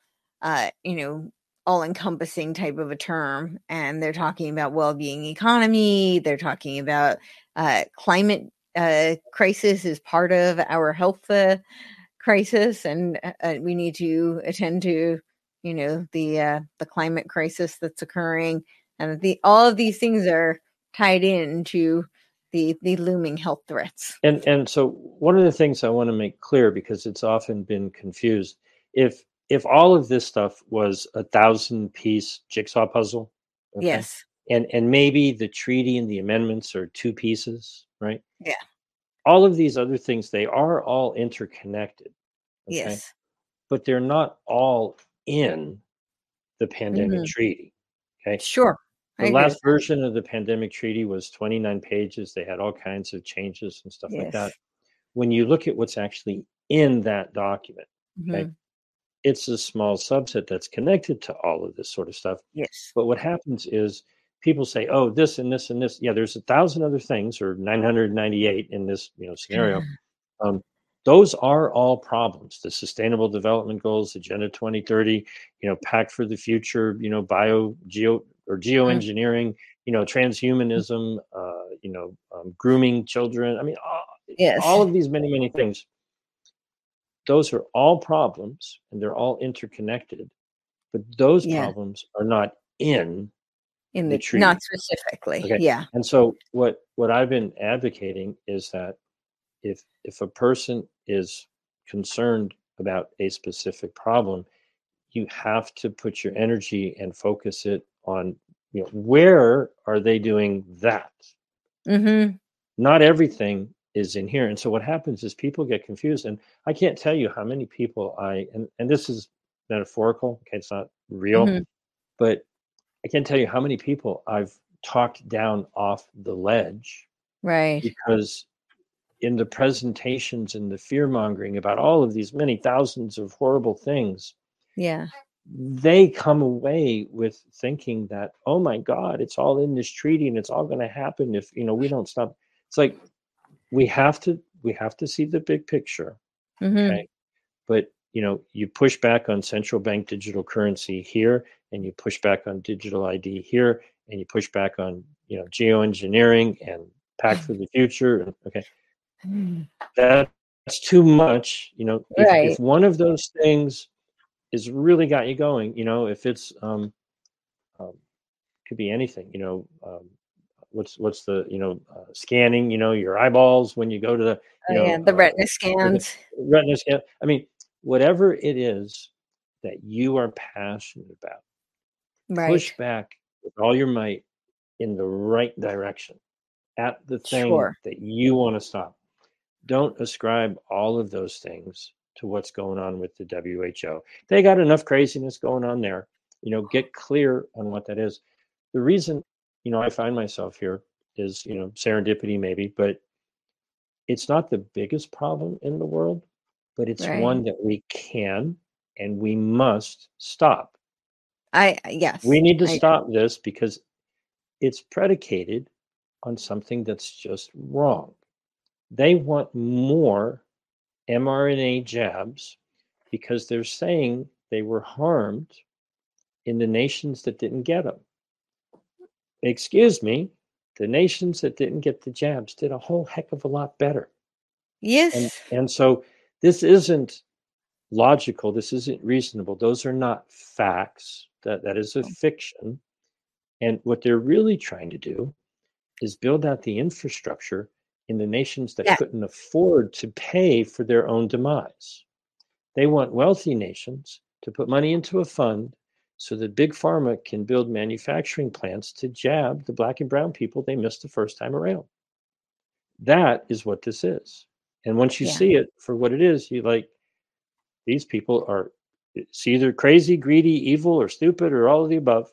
all-encompassing type of a term. And they're talking about well-being economy. They're talking about climate crisis is part of our health crisis, and we need to attend to the climate crisis that's occurring, and all of these things are tied into the looming health threats. And so one of the things I want to make clear, because it's often been confused, if all of this stuff was a 1,000-piece jigsaw puzzle, okay, yes, and maybe the treaty and the amendments are 2 pieces, right? Yeah. All of these other things, they are all interconnected, okay? Yes. But they're not all in the pandemic treaty, okay? Sure. The last version of the pandemic treaty was 29 pages. They had all kinds of changes and stuff like that. When you look at what's actually in that document, okay, it's a small subset that's connected to all of this sort of stuff. Yes. But what happens is people say, oh, this and this and this. Yeah, there's 1,000 other things, or 998 in this scenario. Those are all problems. The Sustainable Development Goals, Agenda 2030, Pact for the Future, geoengineering, transhumanism, grooming children. I mean, all of these many, many things. Those are all problems, and they're all interconnected. But those problems are not in the treaty. Not specifically. Okay? Yeah. And so what I've been advocating is that if a person is concerned about a specific problem, you have to put your energy and focus it on, where are they doing that? Not everything is in here. And so what happens is people get confused. And I can't tell you how many people and this is metaphorical, okay, it's not real, but I can't tell you how many people I've talked down off the ledge. Right. Because in the presentations and the fear mongering about all of these many thousands of horrible things, they come away with thinking that, oh my God, it's all in this treaty and it's all going to happen if we don't stop. It's like we have to see the big picture, okay? But you push back on central bank digital currency here, and you push back on digital ID here, and you push back on geoengineering and Pact for the Future, okay? That's too much. If one of those things is really got you going, if it's could be anything, what's the scanning, your eyeballs when you go to the the retina scans. Retina scan. I mean, whatever it is that you are passionate about, push back with all your might in the right direction at the thing that you want to stop. Don't ascribe all of those things to what's going on with the WHO. They got enough craziness going on there. Get clear on what that is. The reason, I find myself here is, serendipity maybe, but it's not the biggest problem in the world, but it's one that we can and we must stop. We need to stop this because it's predicated on something that's just wrong. They want more mRNA jabs because they're saying they were harmed in the nations that didn't get them. Excuse me, the nations that didn't get the jabs did a whole heck of a lot better. Yes. And so this isn't logical. This isn't reasonable. Those are not facts. That is a fiction. And what they're really trying to do is build out the infrastructure in the nations that couldn't afford to pay for their own demise. They want wealthy nations to put money into a fund so that big pharma can build manufacturing plants to jab the black and brown people they missed the first time around. That is what this is. And once you Yeah. see it for what it is, you like, these people are, it's either crazy, greedy, evil, or stupid, or all of the above.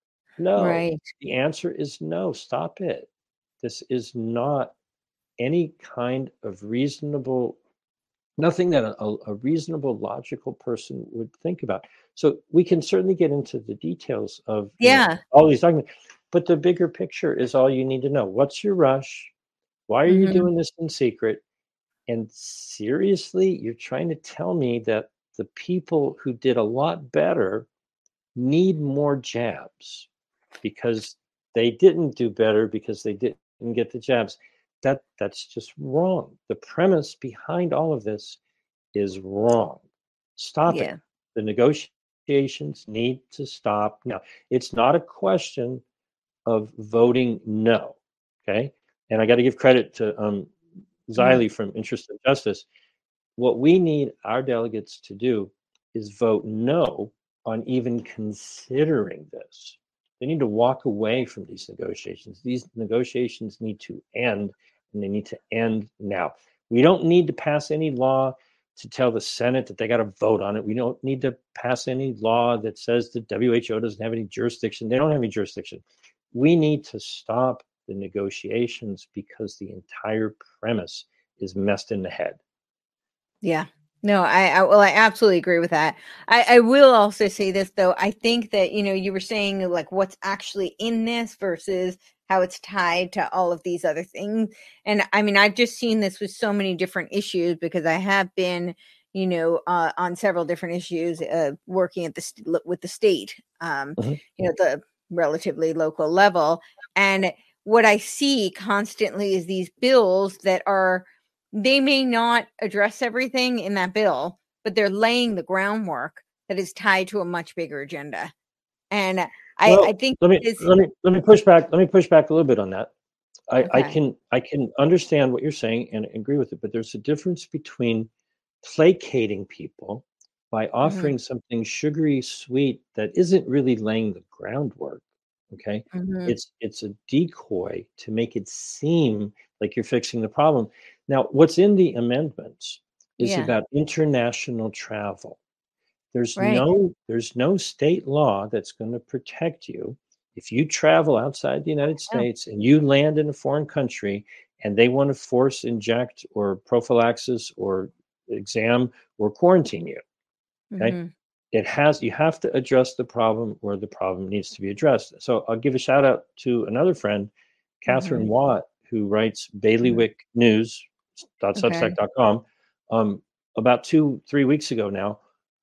No, Right. the answer is no. Stop it. This is not any kind of reasonable, nothing that a reasonable, logical person would think about. So we can certainly get into the details of, Yeah. all these documents, but the bigger picture is all you need to know. What's your rush? Why are you Hmm. doing this in secret? And seriously, you're trying to tell me that the people who did a lot better need more jabs because they didn't do better because they didn't get the jabs. That's just wrong. The premise behind all of this is wrong. Stop it. Yeah. The negotiations need to stop now. It's not a question of voting no. Okay. And I got to give credit to Hmm. Xiley from Interest in Justice. What we need our delegates to do is vote no on even considering this. They need to walk away from these negotiations. These negotiations need to end, and they need to end now. We don't need to pass any law to tell the Senate that they got to vote on it. We don't need to pass any law that says the WHO doesn't have any jurisdiction. They don't have any jurisdiction. We need to stop the negotiations because the entire premise is messed in the head. Yeah. No, well, I absolutely agree with that. I will also say this though. I think that, you were saying like what's actually in this versus how it's tied to all of these other things. And I mean, I've just seen this with so many different issues because I have been, on several different issues, working at with the state, Mhm. the relatively local level. And what I see constantly is these bills that are, they may not address everything in that bill, but they're laying the groundwork that is tied to a much bigger agenda. And I Well, think let me this. let me let me push back. Let me push back a little bit on that. I Okay. can understand what you're saying and agree with it, but there's a difference between placating people by Hmm. offering something sugary sweet that isn't really laying the groundwork. Okay, Hmm. it's a decoy to make it seem like you're fixing the problem. Now, what's in the amendments is Yeah. about international travel. Right. There's no state law that's going to protect you if you travel outside the United Yeah. States and you land in a foreign country and they want to force inject or prophylaxis or exam or quarantine you. Okay. Hmm. You have to address the problem where the problem needs to be addressed. So I'll give a shout out to another friend, Hmm. Catherine Watt, who writes Hmm. Bailiwick News Okay. .substack.com. About 2-3 weeks ago now,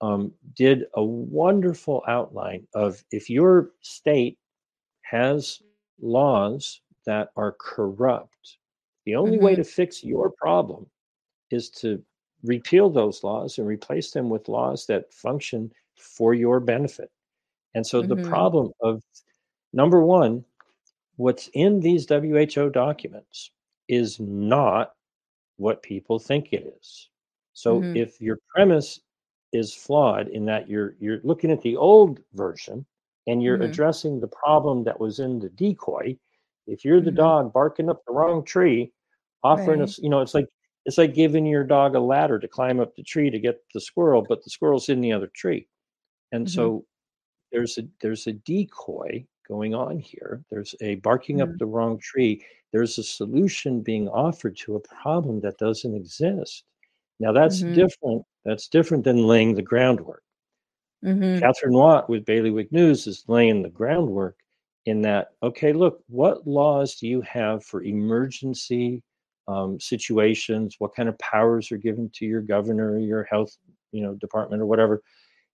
did a wonderful outline of if your state has laws that are corrupt, the only way Hmm. to fix your problem is to repeal those laws and replace them with laws that function for your benefit. And so the Hmm. problem of number one, what's in these WHO documents is not what people think it is. So Hmm. if your premise is flawed in that you're looking at the old version and you're Hmm. addressing the problem that was in the decoy, if you're the Hmm. dog barking up the wrong tree, offering Right. us, it's like giving your dog a ladder to climb up the tree to get the squirrel, but the squirrel's in the other tree. And Hmm. so there's a decoy going on here. There's a barking up Hmm. the wrong tree. There's a solution being offered to a problem that doesn't exist. Now Hmm. That's different than laying the groundwork. Hmm. Catherine Watt with Bailiwick News is laying the groundwork in that, okay, look, what laws do you have for emergency situations? What kind of powers are given to your governor or your health, department or whatever?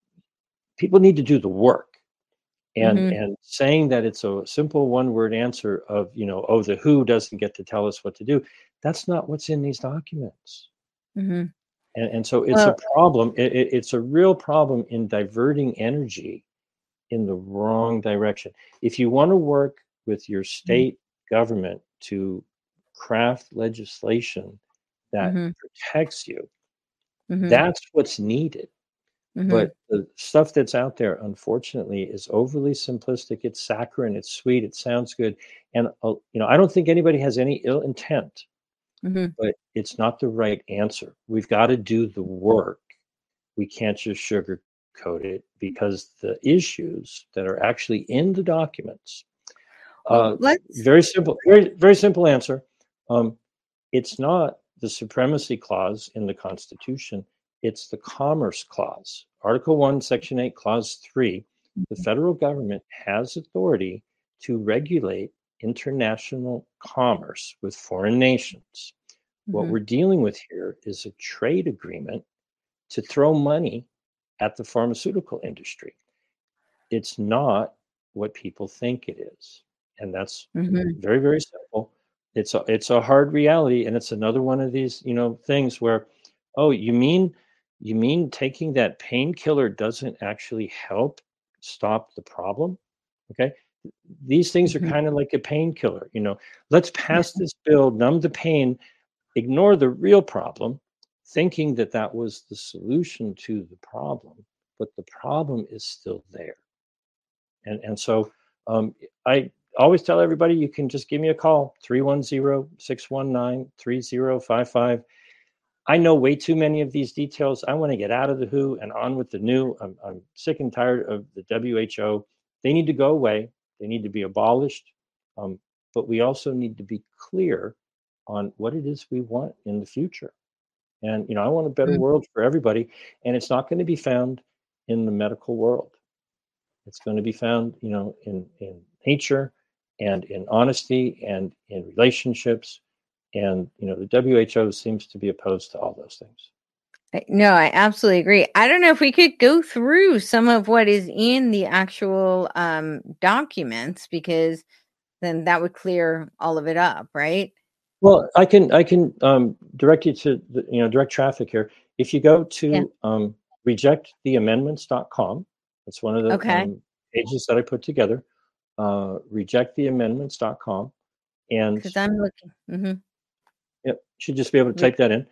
People need to do the work. And Hmm. and saying that it's a simple one-word answer of, oh, the WHO doesn't get to tell us what to do, that's not what's in these documents. Hmm. And so it's a Well. problem. It's a real problem in diverting energy in the wrong direction. If you want to work with your state government to craft legislation that Hmm. protects you, Hmm. that's what's needed. Hmm. But the stuff that's out there, unfortunately, is overly simplistic. It's saccharine. It's sweet. It sounds good. And, I don't think anybody has any ill intent Hmm. but it's not the right answer. We've got to do the work. We can't just sugarcoat it, because the issues that are actually in the documents, Well, let's. very simple, very simple answer. Um, it's not the supremacy clause in the Constitution, it's the Commerce Clause. Article 1, Section 8, Clause 3. The federal government has authority to regulate international commerce with foreign nations. What Mhm. we're dealing with here is a trade agreement to throw money at the pharmaceutical industry. It's not what people think it is. And that's Mhm. very, very simple. It's a hard reality. And it's another one of these, things where, oh, you mean taking that painkiller doesn't actually help stop the problem? Okay. These things are Mhm. kind of like a painkiller. Let's pass this bill, numb the pain, ignore the real problem, thinking that that was the solution to the problem, but the problem is still there. And so I always tell everybody, you can just give me a call, 310-619-3055. I know way too many of these details. I want to get out of the WHO and on with the new. I'm sick and tired of the WHO. They need to go away. They need to be abolished. Um, but we also need to be clear on what it is we want in the future. And I want a better Mhm. world for everybody. And it's not going to be found in the medical world. It's going to be found, in nature and in honesty and in relationships. And, the WHO seems to be opposed to all those things. No, I absolutely agree. I don't know if we could go through some of what is in the actual documents, because then that would clear all of it up, right? Well, I can direct you to direct traffic here. If you go Yeah. to rejecttheamendments.com, that's one of the Okay. pages that I put together. Rejecttheamendments.com, and Because I'm looking. yep, should just be able to Re- type that in.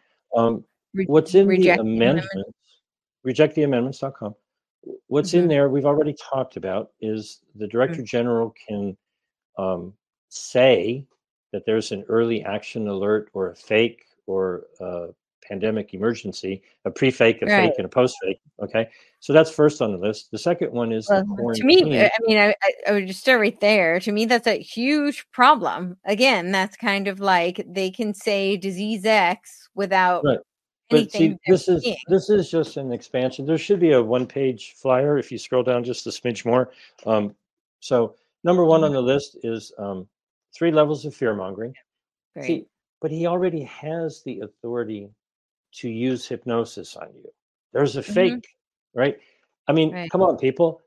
What's in the Reject the amendment. amendments? Rejecttheamendments.com. What's in Hmm. there? We've already talked about is the Hmm. director general can um, say that there's an early action alert or a fake or a pandemic emergency, a pre-fake, a Right. fake, and a post-fake. Okay, so that's first on the list. The second one is the Well, to me, quarantine. I mean, I would just start right there. To me, that's a huge problem. Again, that's kind of like they can say disease X without Right. But anything see, they're this is seeing. this is just an expansion. There should be a one-page flyer if you scroll down just a smidge more. Um, so number one Mhm. on the list is 3 levels of fear mongering. Right. See, but he already has the authority to use hypnosis on you. There's a Hmm. fake, right? I mean, Right. come on, people,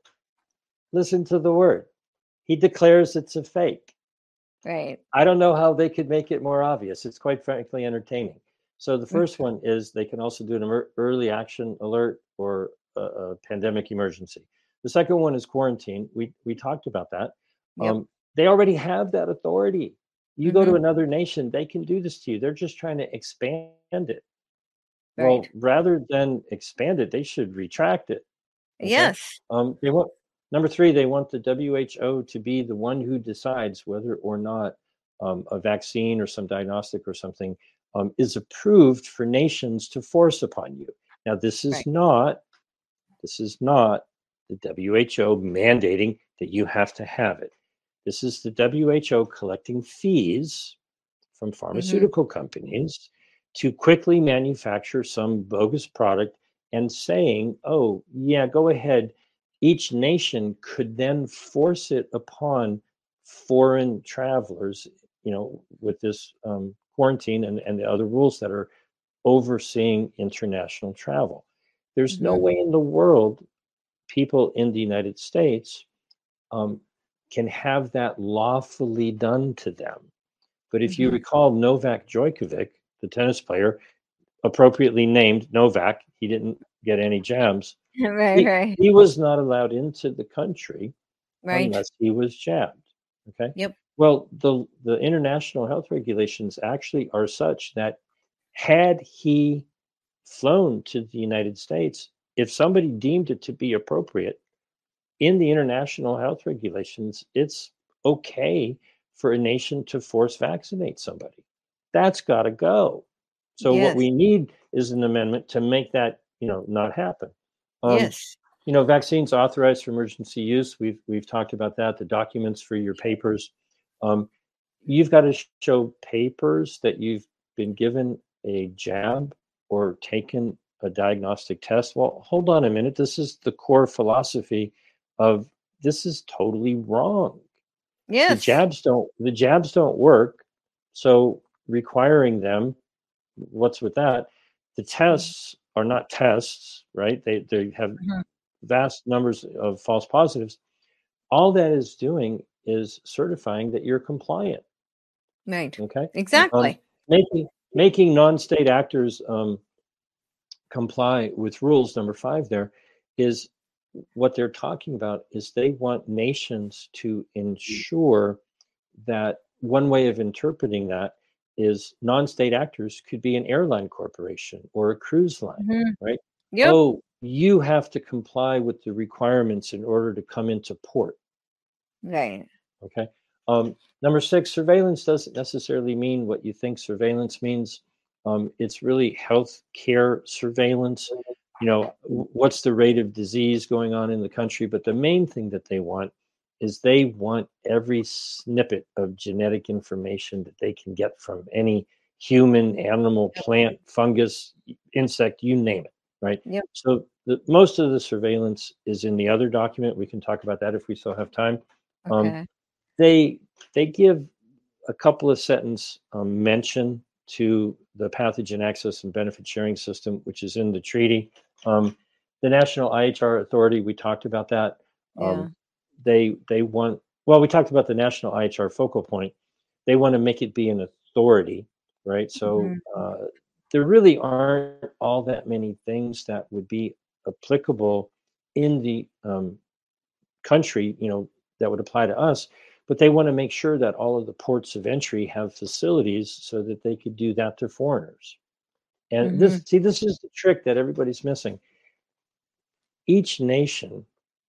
listen to the word. He declares it's a fake. Right. I don't know how they could make it more obvious. It's quite frankly entertaining. So the Mm. first one is they can also do an early action alert or a pandemic emergency. The second one is quarantine. We talked about that. Yep. Um, they already have that authority. You go to Hmm. another nation, they can do this to you. They're just trying to expand it. Right. Well, rather than expand it, they should retract it. Okay. Yes. They want number three. They want the WHO to be the one who decides whether or not a vaccine or some diagnostic or something is approved for nations to force upon you. Now, this is Right. not this is not the WHO mandating that you have to have it. This is the WHO collecting fees from Hmm. pharmaceutical companies to quickly manufacture some bogus product and saying, oh, yeah, go ahead. Each nation could then force it upon foreign travelers, with this quarantine and the other rules that are overseeing international travel. There's no Hmm. way in the world people in the United States um, can have that lawfully done to them. But if you Hmm. recall, Novak Djokovic, the tennis player, appropriately named Novak, he didn't get any jabs. Right. He, Right. he was not allowed into the country Right. unless he was jabbed. Okay. Yep. Well, the international health regulations actually are such that had he flown to the United States, if somebody deemed it to be appropriate in the international health regulations, it's okay for a nation to force vaccinate somebody. That's got to go. So what Yes. we need is an amendment to make that, not happen. Yes. Vaccines authorized for emergency use. We've talked about that. The documents for your papers. Um, you've got to show papers that you've been given a jab or taken a diagnostic test. Well, hold on a minute. This is the core philosophy of this is totally wrong. The Yes. jabs don't work. So requiring them, what's with that? The tests are not tests, right? They have Mhm. vast numbers of false positives. All that is doing is certifying that you're compliant. Right. Okay, um, Exactly. making non-state actors comply with rules. Number 5, there is what they're talking about is they want nations to ensure that one way of interpreting that is non-state actors could be an airline corporation or a cruise line, Mhm. right? Yep. Oh, you have to comply with the requirements in order to come into port. Right. Okay. Number 6, surveillance doesn't necessarily mean what you think surveillance means. It's really health care surveillance. What's the rate of disease going on in the country? But the main thing that they want is they want every snippet of genetic information that they can get from any human, animal, Yep. plant, fungus, insect, you name it, right? Yep. So most of the surveillance is in the other document. We can talk about that if we still have time. Um, Okay. they they give a couple of sentence mention to the pathogen access and benefit sharing system, which is in the treaty. The National IHR Authority, we talked about that. Yeah. They want, well, we talked about the National IHR focal point. They want to make it be an authority, right? So Mhm. there really aren't all that many things that would be applicable in the country, that would apply to us. But they want to make sure that all of the ports of entry have facilities so that they could do that to foreigners. And Mhm. this is the trick that everybody's missing. Each nation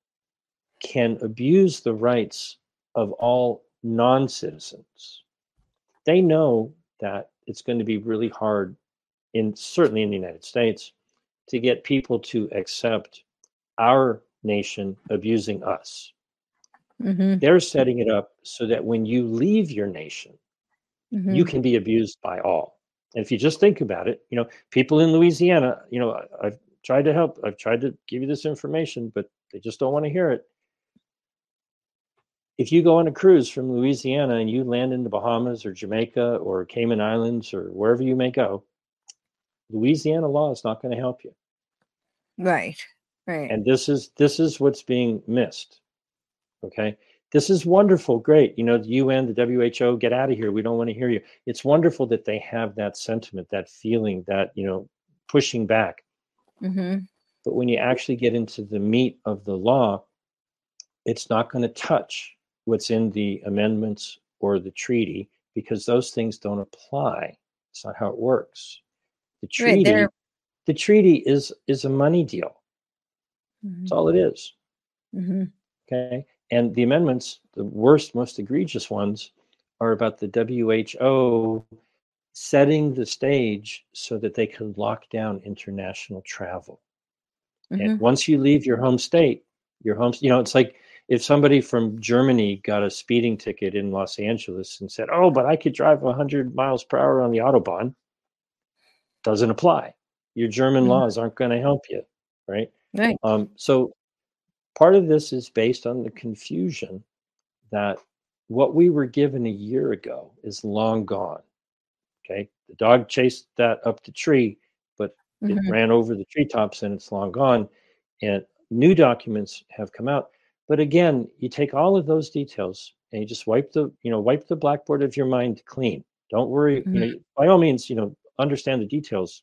can abuse the rights of all non-citizens. They know that it's going to be really hard certainly in the United States to get people to accept our nation abusing us. Mhm. They're setting it up so that when you leave your nation, you Mhm. can be abused by all. And if you just think about it, people in Louisiana, I've tried to help, I've tried to give you this information, but they just don't want to hear it. If you go on a cruise from Louisiana and you land in the Bahamas or Jamaica or Cayman Islands or wherever you may go, Louisiana law is not going to help you. Right. Right. And this is what's being missed. Okay. This is wonderful. Great. The UN, the WHO, get out of here. We don't want to hear you. It's wonderful that they have that sentiment, that feeling, that, pushing back. Mhm. But when you actually get into the meat of the law, it's not going to touch what's in the amendments or the treaty because those things don't apply. It's not how it works. The Right. There. treaty, the treaty is a money deal. That's Mhm. all it is. Mhm. Okay. And the amendments, the worst, most egregious ones, are about the WHO setting the stage so that they can lock down international travel. And Mhm. once you leave your home state, it's like if somebody from Germany got a speeding ticket in Los Angeles and said, "Oh, but I could drive 100 miles per hour on the Autobahn," doesn't apply. Your German Mhm. laws aren't going to help you, right? Right. So part of this is based on the confusion that what we were given a year ago is long gone. Okay. The dog chased that up the tree, but it Mhm. ran over the treetops and it's long gone. And new documents have come out. But again, you take all of those details and you just wipe the blackboard of your mind clean. Don't worry, Mhm. by all means, understand the details.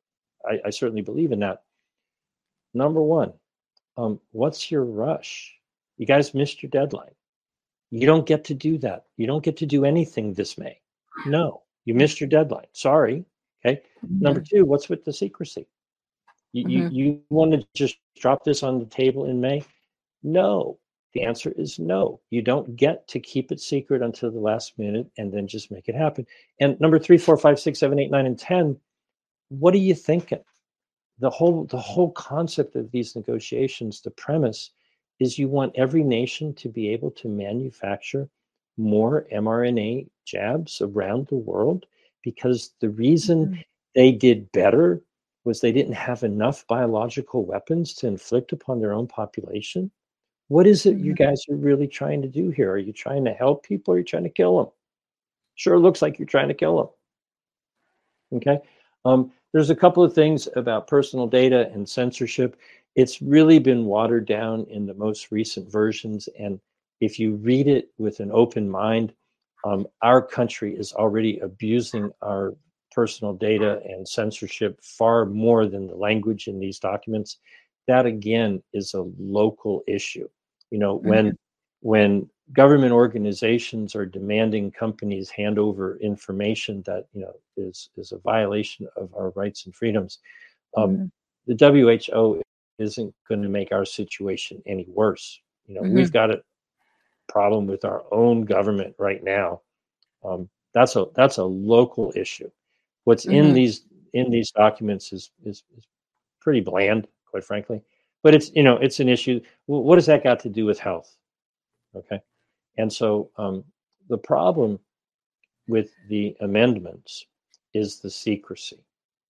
I certainly believe in that. Number one, what's your rush? You guys missed your deadline. You don't get to do that. You don't get to do anything this May. No, you missed your deadline. Sorry. Okay. Number Mhm. two, what's with the secrecy? You, you, Mhm. you want to just drop this on the table in May? No. The answer is no. You don't get to keep it secret until the last minute and then just make it happen. And number 3, 4, 5, 6, 7, 8, 9, and 10, what are you thinking? The whole concept of these negotiations, the premise is you want every nation to be able to manufacture more mRNA jabs around the world, because the reason they did better was they didn't have enough biological weapons to inflict upon their own population. What is it you guys are really trying to do here? Are you trying to help people, or are you trying to kill them? Sure looks like you're trying to kill them. Okay. There's a couple of things about personal data and censorship. It's really been watered down in the most recent versions. And if you read it with an open mind, our country is already abusing our personal data and censorship far more than the language in these documents. That again is a local issue. When government organizations are demanding companies hand over information that is a violation of our rights and freedoms, the WHO isn't going to make our situation any worse. We've got a problem with our own government right now. That's a local issue. What's in these documents is pretty bland, quite frankly. But it's an issue. Well, what does that got to do with health? Okay. And so the problem with the amendments is the secrecy.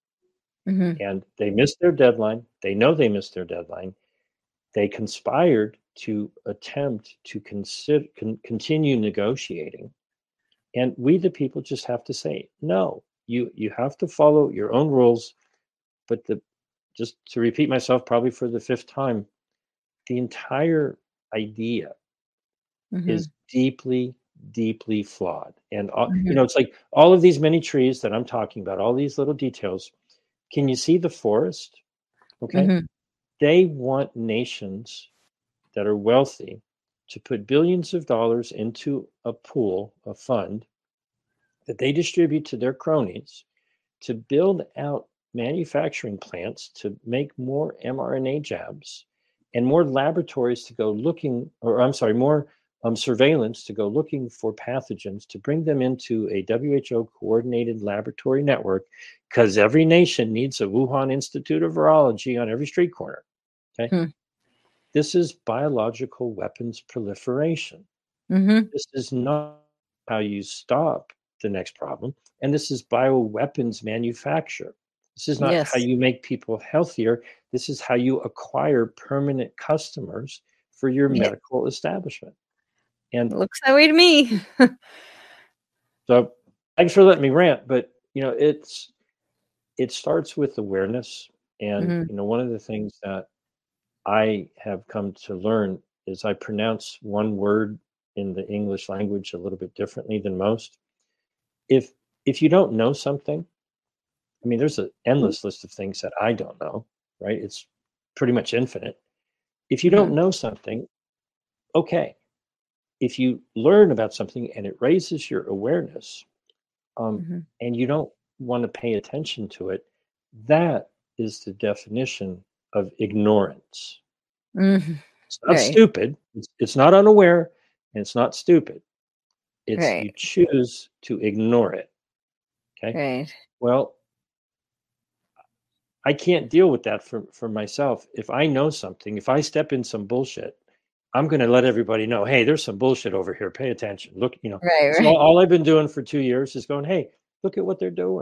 And they missed their deadline. They know they missed their deadline. They conspired to attempt to continue negotiating. And we, the people, just have to say, no, you have to follow your own rules. But just to repeat myself, probably for the 5th time, the entire idea is deeply, deeply flawed. And it's like all of these many trees that I'm talking about, all these little details. Can you see the forest? Okay. They want nations that are wealthy to put billions of dollars into a pool, a fund that they distribute to their cronies to build out manufacturing plants to make more mRNA jabs, and more laboratories to go looking, or I'm sorry, more surveillance to go looking for pathogens to bring them into a WHO coordinated laboratory network, because every nation needs a Wuhan Institute of Virology on every street corner. Okay. This is biological weapons proliferation. This is not how you stop the next problem. And this is bioweapons manufacture. This is not how you make people healthier. This is how you acquire permanent customers for your medical establishment. And looks that way to me. So thanks for letting me rant, but it starts with awareness. And one of the things that I have come to learn is I pronounce one word in the English language a little bit differently than most. If you don't know something, I mean, there's an endless list of things that I don't know, right? It's pretty much infinite. If you don't know something, okay. If you learn about something and it raises your awareness, and you don't want to pay attention to it, that is the definition of ignorance. It's not stupid. It's not unaware, and it's not stupid. It's you choose to ignore it. Okay. Right. Well, I can't deal with that for myself. If I know something, if I step in some bullshit, I'm going to let everybody know, hey, there's some bullshit over here. Pay attention. Look, Right. All I've been doing for 2 years is going, hey, look at what they're doing.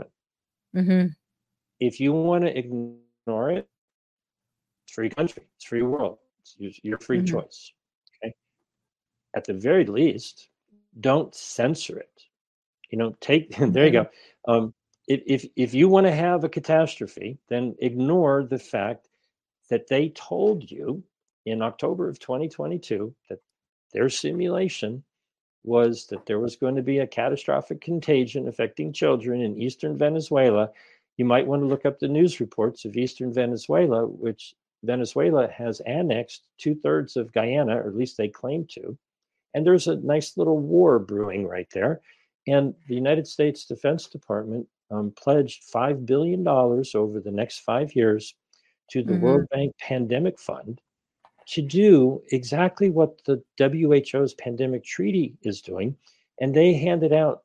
If you want to ignore it, it's free country. It's free world. It's your free choice. Okay. At the very least, don't censor it. There you go. If you want to have a catastrophe, then ignore the fact that they told you in October of 2022 that their simulation was that there was going to be a catastrophic contagion affecting children in eastern Venezuela. You might want to look up the news reports of eastern Venezuela, which Venezuela has annexed 2/3 of Guyana, or at least they claim to. And there's a nice little war brewing right there. And the United States Defense Department pledged $5 billion over the next 5 years to the World Bank Pandemic Fund to do exactly what the WHO's pandemic treaty is doing, and they handed out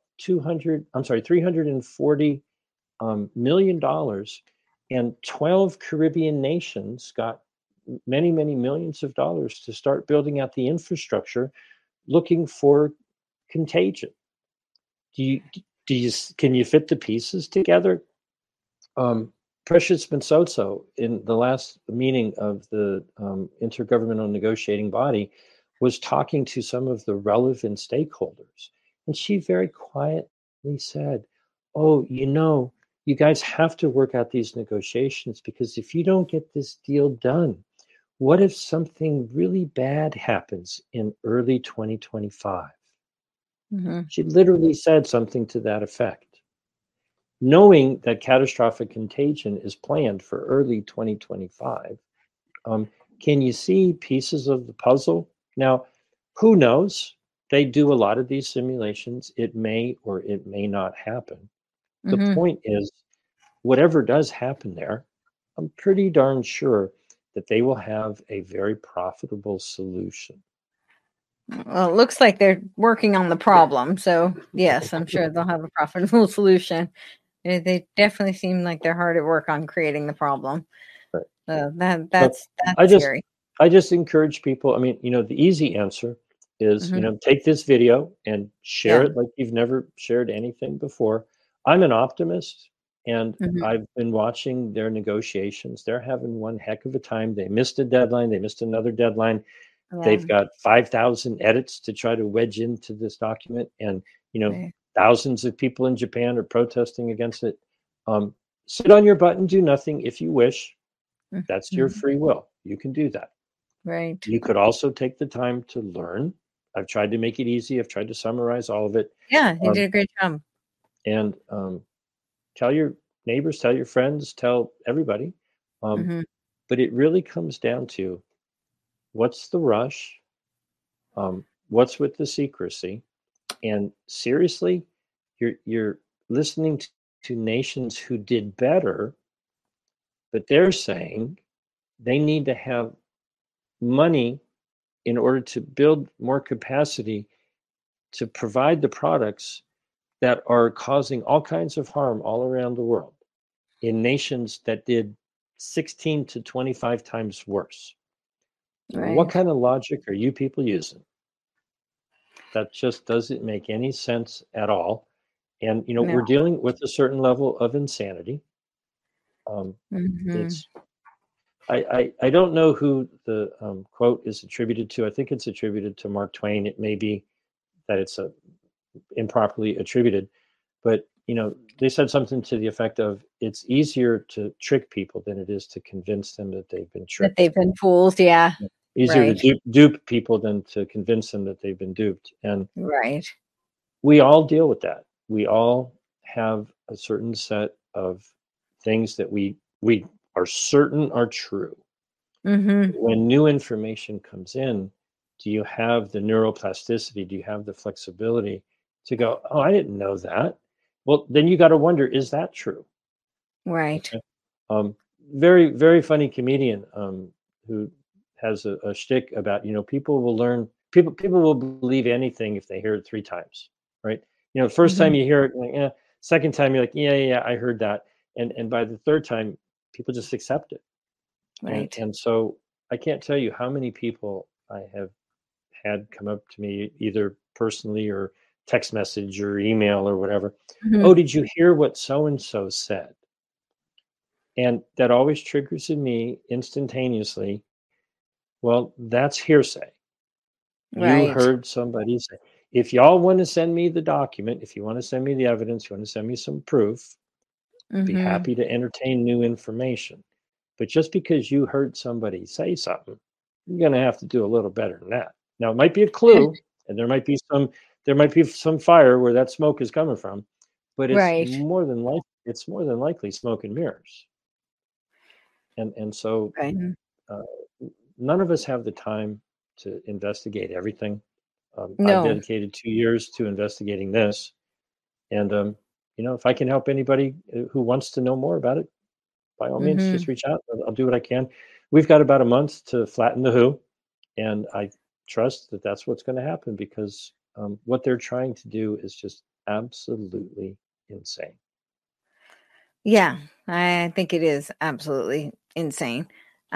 $340 million dollars, and 12 Caribbean nations got many, many millions of dollars to start building out the infrastructure, looking for contagion. Can you fit the pieces together? Precious Bensoso, in the last meeting of the Intergovernmental Negotiating Body, was talking to some of the relevant stakeholders, and she very quietly said, "Oh, you guys have to work out these negotiations, because if you don't get this deal done, what if something really bad happens in early 2025?" Mm-hmm. She literally said something to that effect. Knowing that catastrophic contagion is planned for early 2025, can you see pieces of the puzzle? Now, who knows? They do a lot of these simulations. It may or it may not happen. The Mm-hmm. point is, whatever does happen there, I'm pretty darn sure that they will have a very profitable solution. Well, it looks like they're working on the problem. So, yes, I'm sure they'll have a profitable solution. They definitely seem like they're hard at work on creating the problem. Right. That's scary. I just encourage people. I mean, the easy answer is, Mm-hmm. take this video and share Yeah. it like you've never shared anything before. I'm an optimist, and Mm-hmm. I've been watching their negotiations. They're having one heck of a time. They missed a deadline. They missed another deadline. Yeah. They've got 5,000 edits to try to wedge into this document, and Right. thousands of people in Japan are protesting against it. Sit on your butt and do nothing if you wish. That's your free will. You can do that. Right. You could also take the time to learn. I've tried to make it easy. I've tried to summarize all of it. Yeah, you did a great job. And tell your neighbors, tell your friends, tell everybody. But it really comes down to, what's the rush? What's with the secrecy? And seriously, you're listening to nations who did better, but they're saying they need to have money in order to build more capacity to provide the products that are causing all kinds of harm all around the world, in nations that did 16 to 25 times worse. Right. What kind of logic are you people using? That just doesn't make any sense at all. And, No. we're dealing with a certain level of insanity. It's I don't know who the quote is attributed to. I think it's attributed to Mark Twain. It may be that it's improperly attributed, but they said something to the effect of, it's easier to trick people than it is to convince them that they've been tricked. That they've been fooled, yeah. Easier to dupe people than to convince them that they've been duped. And right. We all deal with that. We all have a certain set of things that we are certain are true. When new information comes in, do you have the neuroplasticity? Do you have the flexibility to go, oh, I didn't know that? Well, then you got to wonder, is that true? Right. Okay. Very, very funny comedian who has a shtick about, people will learn, people will believe anything if they hear it 3 times, right? The first time you hear it, like, yeah. Second time you're like, yeah, I heard that. And by the third time, people just accept it. Right. And so I can't tell you how many people I have had come up to me, either personally or text message or email or whatever. Oh, did you hear what so-and-so said? And that always triggers in me instantaneously, well, that's hearsay. Right. You heard somebody say. If y'all want to send me the document, if you want to send me the evidence, you want to send me some proof, I'd be happy to entertain new information. But just because you heard somebody say something, you're going to have to do a little better than that. Now, it might be a clue, and there might be some fire where that smoke is coming from, but it's more than likely smoke and mirrors. And so none of us have the time to investigate everything. No. I've dedicated 2 years to investigating this, and if I can help anybody who wants to know more about it, by all means, just reach out. I'll do what I can. We've got about a month to flatten the WHO. And I trust that that's what's going to happen because what they're trying to do is just absolutely insane. Yeah, I think it is absolutely insane.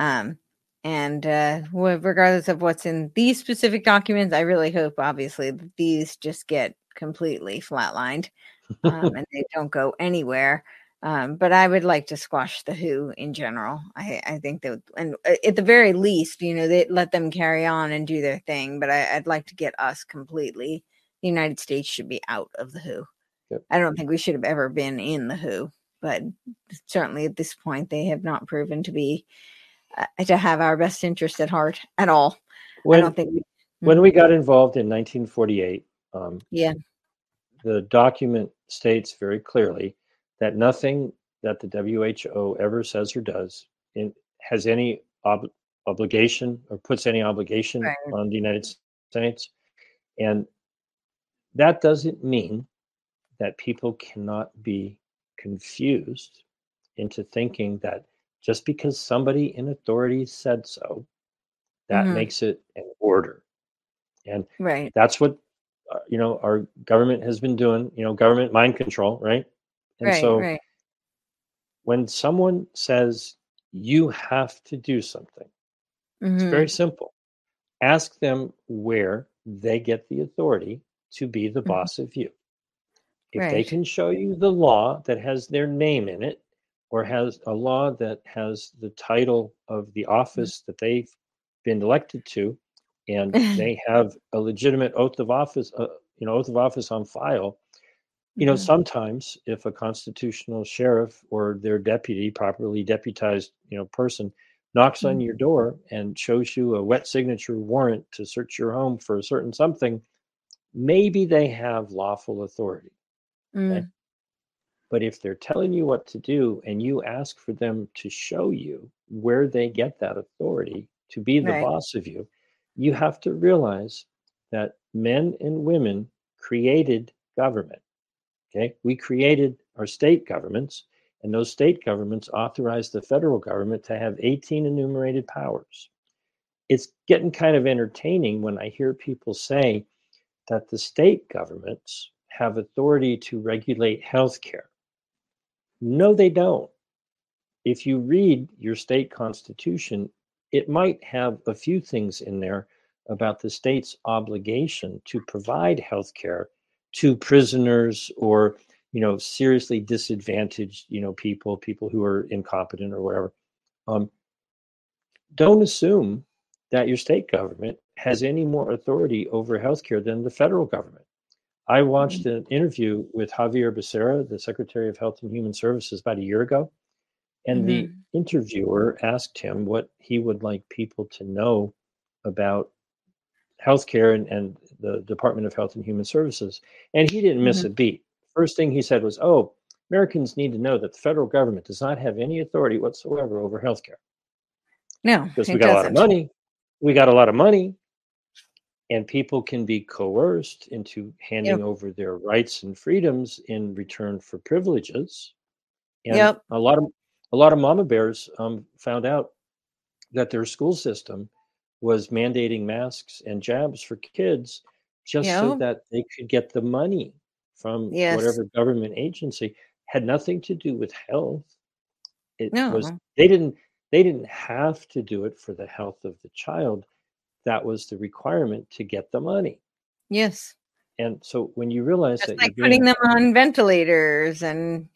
And regardless of what's in these specific documents, I really hope, obviously, that these just get completely flatlined and they don't go anywhere. But I would like to squash the WHO in general. I think that, and at the very least, they let them carry on and do their thing. But I'd like to get us completely. The United States should be out of the WHO. Yep. I don't think we should have ever been in the WHO, but certainly at this point, they have not proven to be to have our best interest at heart at all. I don't think when we got involved in 1948, yeah, the document states very clearly that nothing that the WHO ever says or does has any obligation or puts any obligation right. on the United States. And that doesn't mean that people cannot be confused into thinking that just because somebody in authority said so, that makes it an order. And Right. that's what our government has been doing, government mind control, right? And so Right. when someone says you have to do something, it's very simple. Ask them where they get the authority to be the boss of you. If they Right. can show you the law that has their name in it, or has a law that has the title of the office that they've been elected to, and they have a legitimate oath of office, on file. Sometimes if a constitutional sheriff or their deputy, properly deputized, person knocks on your door and shows you a wet signature warrant to search your home for a certain something, maybe they have lawful authority. Okay? But if they're telling you what to do and you ask for them to show you where they get that authority to be the Right. boss of you, you have to realize that men and women created government. Okay, we created our state governments, and those state governments authorized the federal government to have 18 enumerated powers. It's getting kind of entertaining when I hear people say that the state governments have authority to regulate healthcare. No, they don't. If you read your state constitution, it might have a few things in there about the state's obligation to provide health care to prisoners or seriously disadvantaged people who are incompetent or whatever. Don't assume that your state government has any more authority over healthcare than the federal government. I watched an interview with Javier Becerra, the Secretary of Health and Human Services, about a year ago. And the interviewer asked him what he would like people to know about healthcare and the Department of Health and Human Services. And he didn't miss a beat. First thing he said was, Americans need to know that the federal government does not have any authority whatsoever over healthcare. No, because we got a lot of money. We got a lot of money. And people can be coerced into handing over their rights and freedoms in return for privileges. And a lot of mama bears found out that their school system was mandating masks and jabs for kids just so that they could get the money from whatever government agency. Had nothing to do with health. It was they didn't have to do it for the health of the child. That was the requirement to get the money. Yes. And so when you realize just that like putting them on ventilators and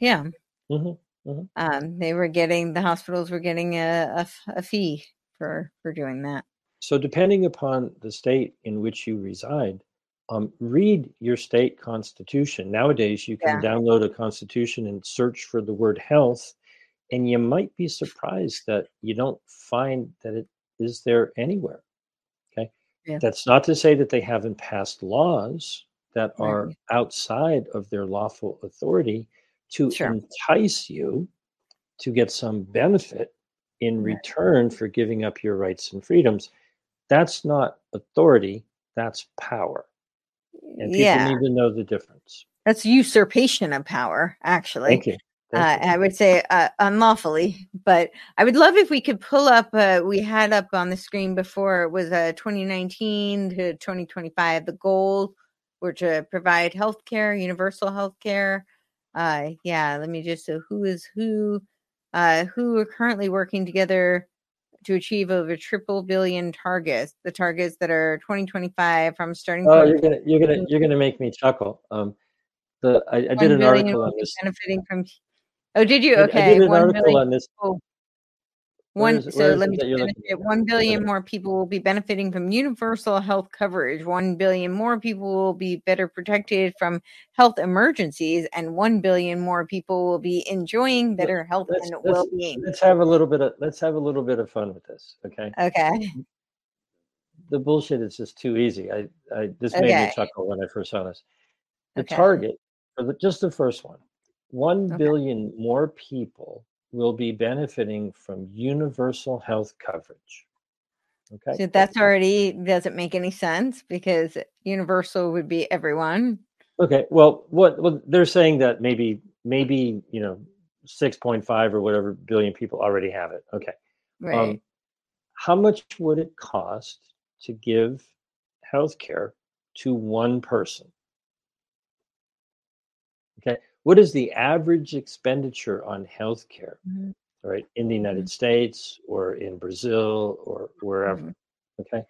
they were getting, the hospitals were getting a fee for doing that. So depending upon the state in which you reside, read your state constitution. Nowadays, you can download a constitution and search for the word health, and you might be surprised that you don't find that it is there anywhere. Okay. Yeah. That's not to say that they haven't passed laws that are outside of their lawful authority to entice you to get some benefit in return for giving up your rights and freedoms. That's not authority, that's power. And people need to know the difference. That's usurpation of power, actually. Thank you. I would say unlawfully, but I would love if we could pull up. We had up on the screen before, it was 2019 to 2025. The goals were to provide healthcare, universal healthcare. Yeah, let me just, so who are currently working together to achieve over triple billion targets. The targets that are 2025 from starting Oh, point. you're gonna make me chuckle. I did 1 an billion article will on be this. benefiting from. Oh, did you? I did Okay, an 1 article billion. on this. Oh, Where so is let it me that just you're finish looking it. at? 1 Go billion ahead. more people will be benefiting from universal health coverage. 1 billion more people will be better protected from health emergencies, and 1 billion more people will be enjoying Let- better health Let's and let's well-being. let's have a little bit of fun with this, okay? Okay. The bullshit is just too easy. This made me Okay. chuckle when I first saw this. The Okay. target for just the first one, 1 Okay. billion more people will be benefiting from universal health coverage. Okay. So that's already doesn't make any sense because universal would be everyone. Okay. Well, what they're saying that maybe 6.5 or whatever billion people already have it. Okay. Right. How much would it cost to give healthcare to one person? Okay. What is the average expenditure on healthcare, Mhm. right, in the United Mhm. States or in Brazil or wherever? Mhm. Okay.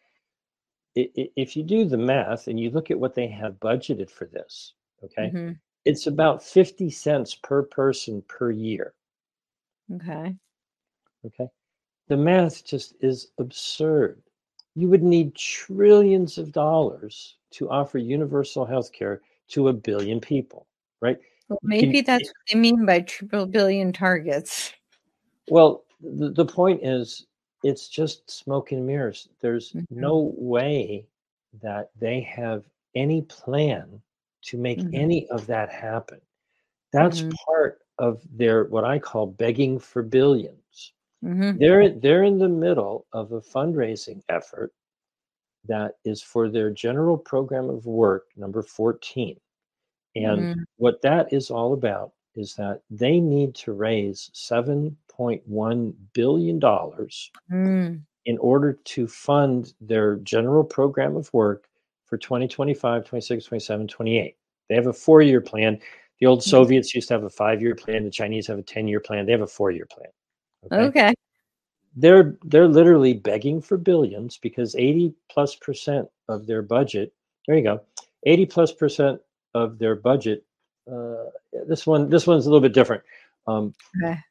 If you do the math and you look at what they have budgeted for this, okay, Mhm. it's about 50 cents per person per year. Okay. Okay. The math just is absurd. You would need trillions of dollars to offer universal health care to a billion people, right? Well, Can, maybe that's what they mean by triple billion targets. well, the point is, it's just smoke and mirrors. There's Mhm. no way that they have any plan to make Mhm. any of that happen. That's Mhm. part of their what I call begging for billions. Mhm. They're in the middle of a fundraising effort that is for their general program of work, number 14. And Mhm. what that is all about is that they need to raise $7.1 billion Mm. in order to fund their general program of work for 2025, 26, 27, 28. They have a 4-year plan. The old Mhm. Soviets used to have a 5-year plan. The Chinese have a 10-year plan. They have a 4-year plan. Okay. Okay. They're literally begging for billions because 80 plus percent of their budget, there you go, 80 plus percent of their budget, uh, this one's a little bit different. Um, Okay.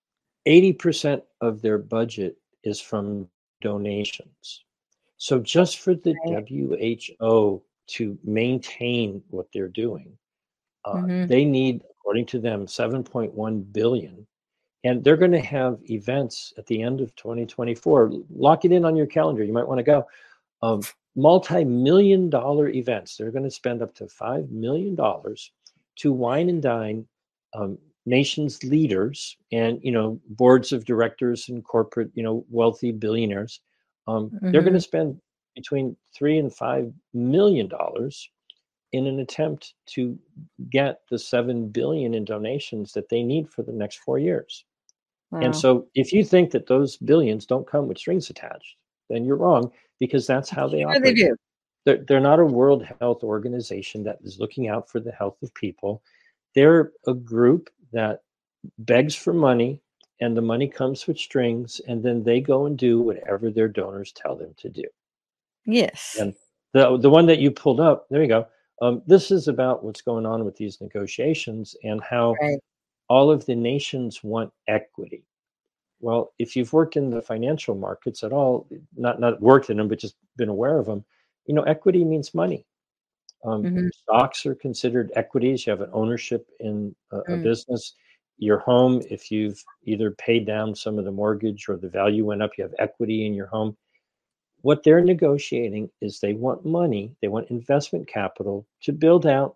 80% of their budget is from donations. So just for the Right. WHO to maintain what they're doing, Mhm. they need, according to them, 7.1 billion. And they're going to have events at the end of 2024. Lock it in on your calendar. You might want to go. Multi-million dollar events. They're going to spend up to $5 million to wine and dine nations leaders and boards of directors and corporate wealthy billionaires. They're going to Mhm. spend between $3 and $5 million in an attempt to get the 7 billion in donations that they need for the next 4 years. And Wow. so if you think that those billions don't come with strings attached, then you're wrong because that's how they Sure they operate. do. They're not a World Health Organization that is looking out for the health of people. They're a group that begs for money, and the money comes with strings, and then they go and do whatever their donors tell them to do. Yes. And the one that you pulled up, there you go. This is about what's going on with these negotiations and how Right. all of the nations want equity. Well, if you've worked in the financial markets at all, not worked in them, but just been aware of them, equity means money. Mhm. Stocks are considered equities. You have an ownership in a Mm. business. Your home, if you've either paid down some of the mortgage or the value went up, you have equity in your home. What they're negotiating is they want money, they want investment capital to build out,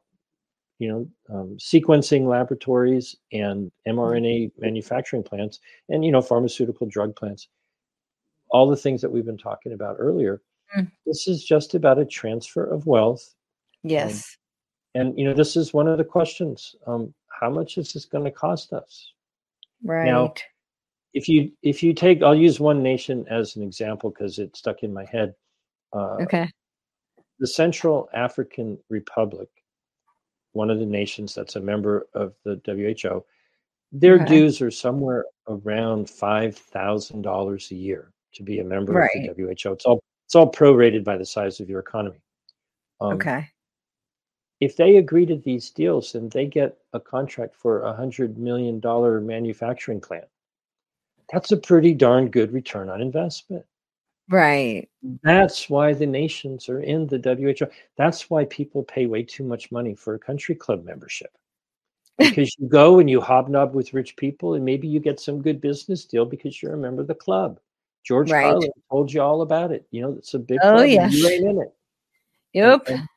sequencing laboratories and Mhm. mRNA manufacturing plants and, pharmaceutical drug plants, all the things that we've been talking about earlier. Mm. This is just about a transfer of wealth. Um, Yes. and, this is one of the questions. how much is this going to cost us? Now, Right. if you take, I'll use one nation as an example because it stuck in my head. Okay. The Central African Republic, one of the nations that's a member of the WHO, their Okay. dues are somewhere around $5,000 a year to be a member of the Right. WHO. It's all prorated by the size of your economy. Okay. If they agree to these deals, then they get a contract for $100 million manufacturing plant. That's a pretty darn good return on investment. Right. That's why the nations are in the WHO. That's why people pay way too much money for a country club membership. Because you go and you hobnob with rich people, and maybe you get some good business deal because you're a member of the club. George Right. Carlin told you all about it. It's a big Oh, club, and you yes. ain't in it. And, Yep. and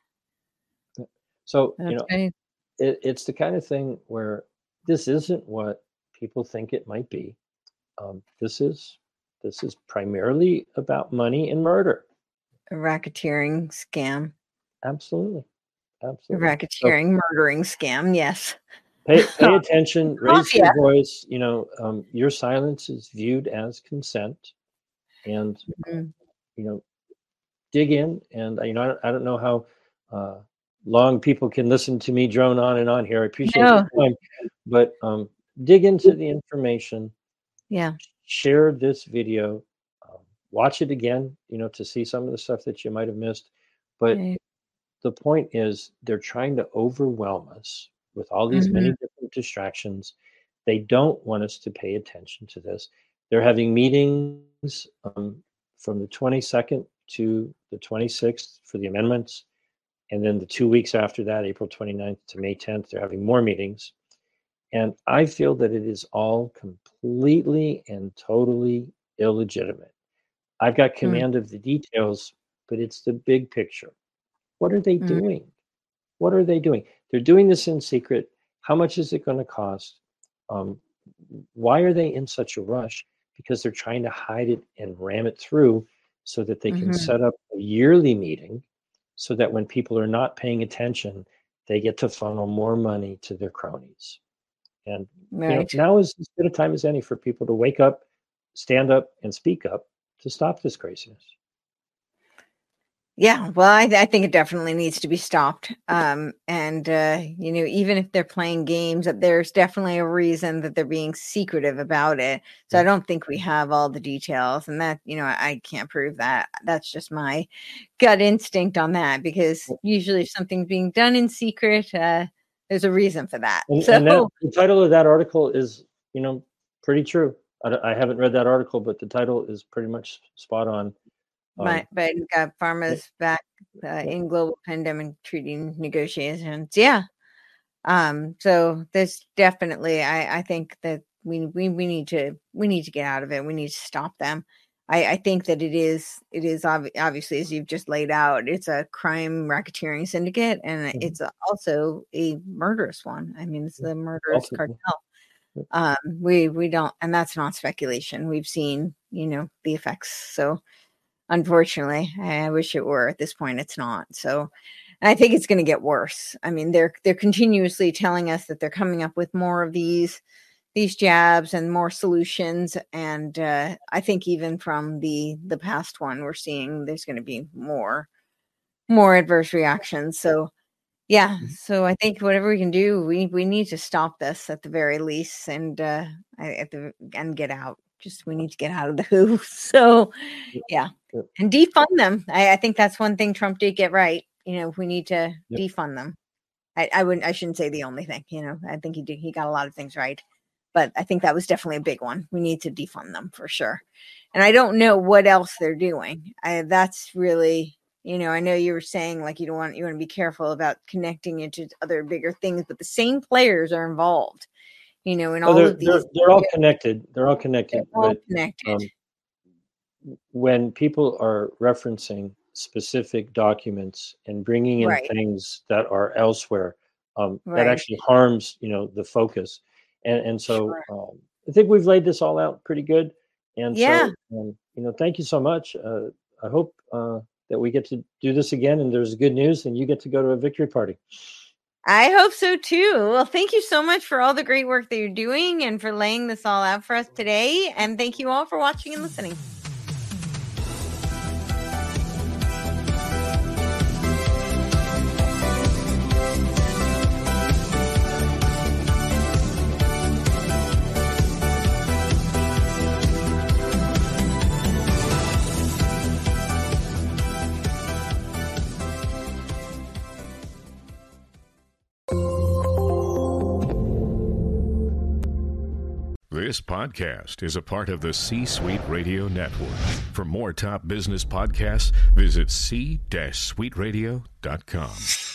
so, That's right. it's the kind of thing where this isn't what people think it might be. This is primarily about money and murder. A racketeering scam. Absolutely, A absolutely. So racketeering, murdering scam. Yes. pay attention, raise Mafia. your voice. Your silence is viewed as consent, and Mhm. you know, dig in. And I don't know how long people can listen to me drone on and on here. I appreciate your No. time, but dig into the information. Yeah. Share this video, watch it again, to see some of the stuff that you might have missed. But Right. the point is, they're trying to overwhelm us with all these Mhm. many different distractions. They don't want us to pay attention to this. They're having meetings from the 22nd to the 26th for the amendments. And then the 2 weeks after that, April 29th to May 10th, they're having more meetings. And I feel that it is all completely and totally illegitimate. I've got Mm. command of the details, but it's the big picture. What are they Mm. doing? What are they doing? They're doing this in secret. How much is it going to cost? Um, why are they in such a rush? Because they're trying to hide it and ram it through so that they can Mhm. set up a yearly meeting so that when people are not paying attention, they get to funnel more money to their cronies. And Right. now is as good a time as any for people to wake up, stand up, and speak up to stop this craziness. Yeah, well, I think it definitely needs to be stopped. And even if they're playing games, that there's definitely a reason that they're being secretive about it. So I Yeah. don't think we have all the details, and that I can't prove that. That's just my gut instinct on that, because usually if something's being done in secret, there's a reason for that. And that So the title of that article is, pretty true. I haven't read that article, but the title is pretty much spot on. Biden got Yeah, pharma's back yeah. in global pandemic treating negotiations. Yeah. So there's definitely, I think that we need to get out of it. We need to stop them. I think that it is obviously, as you've just laid out, it's a crime racketeering syndicate, and Mhm. it's also a murderous one. I mean, it's the murderous Ultimately, cartel. yeah. We don't, and that's not speculation. We've seen, the effects. So unfortunately, I wish it were. At this point, it's not. So I think it's going to get worse. I mean, they're continuously telling us that they're coming up with more of these jabs and more solutions, and I think even from the past one, we're seeing there's going to be more adverse reactions. So yeah, Mhm. so I think whatever we can do, we need to stop this at the very least, and and get out. Just we need to get out of the WHO. So Yeah, yeah, yeah, and defund them. I think that's one thing Trump did get right. We need to yeah. defund them. I shouldn't say the only thing. I think he got a lot of things right, but I think that was definitely a big one. We need to defund them for sure. And I don't know what else they're doing. That's really, I know you were saying like you want to be careful about connecting it to other bigger things, but the same players are involved. In Well, all they're of they're these. they're all connected. They're all They're connected. all But connected. um, when people are referencing specific documents and bringing in Right. things that are elsewhere, that Right. actually harms, the focus. And so Sure. I think we've laid this all out pretty good. And Yeah. so, thank you so much. I hope that we get to do this again, and there's good news, and you get to go to a victory party. I hope so too. Well, thank you so much for all the great work that you're doing and for laying this all out for us today. And thank you all for watching and listening. This podcast is a part of the C-Suite Radio Network. For more top business podcasts, visit c-suiteradio.com.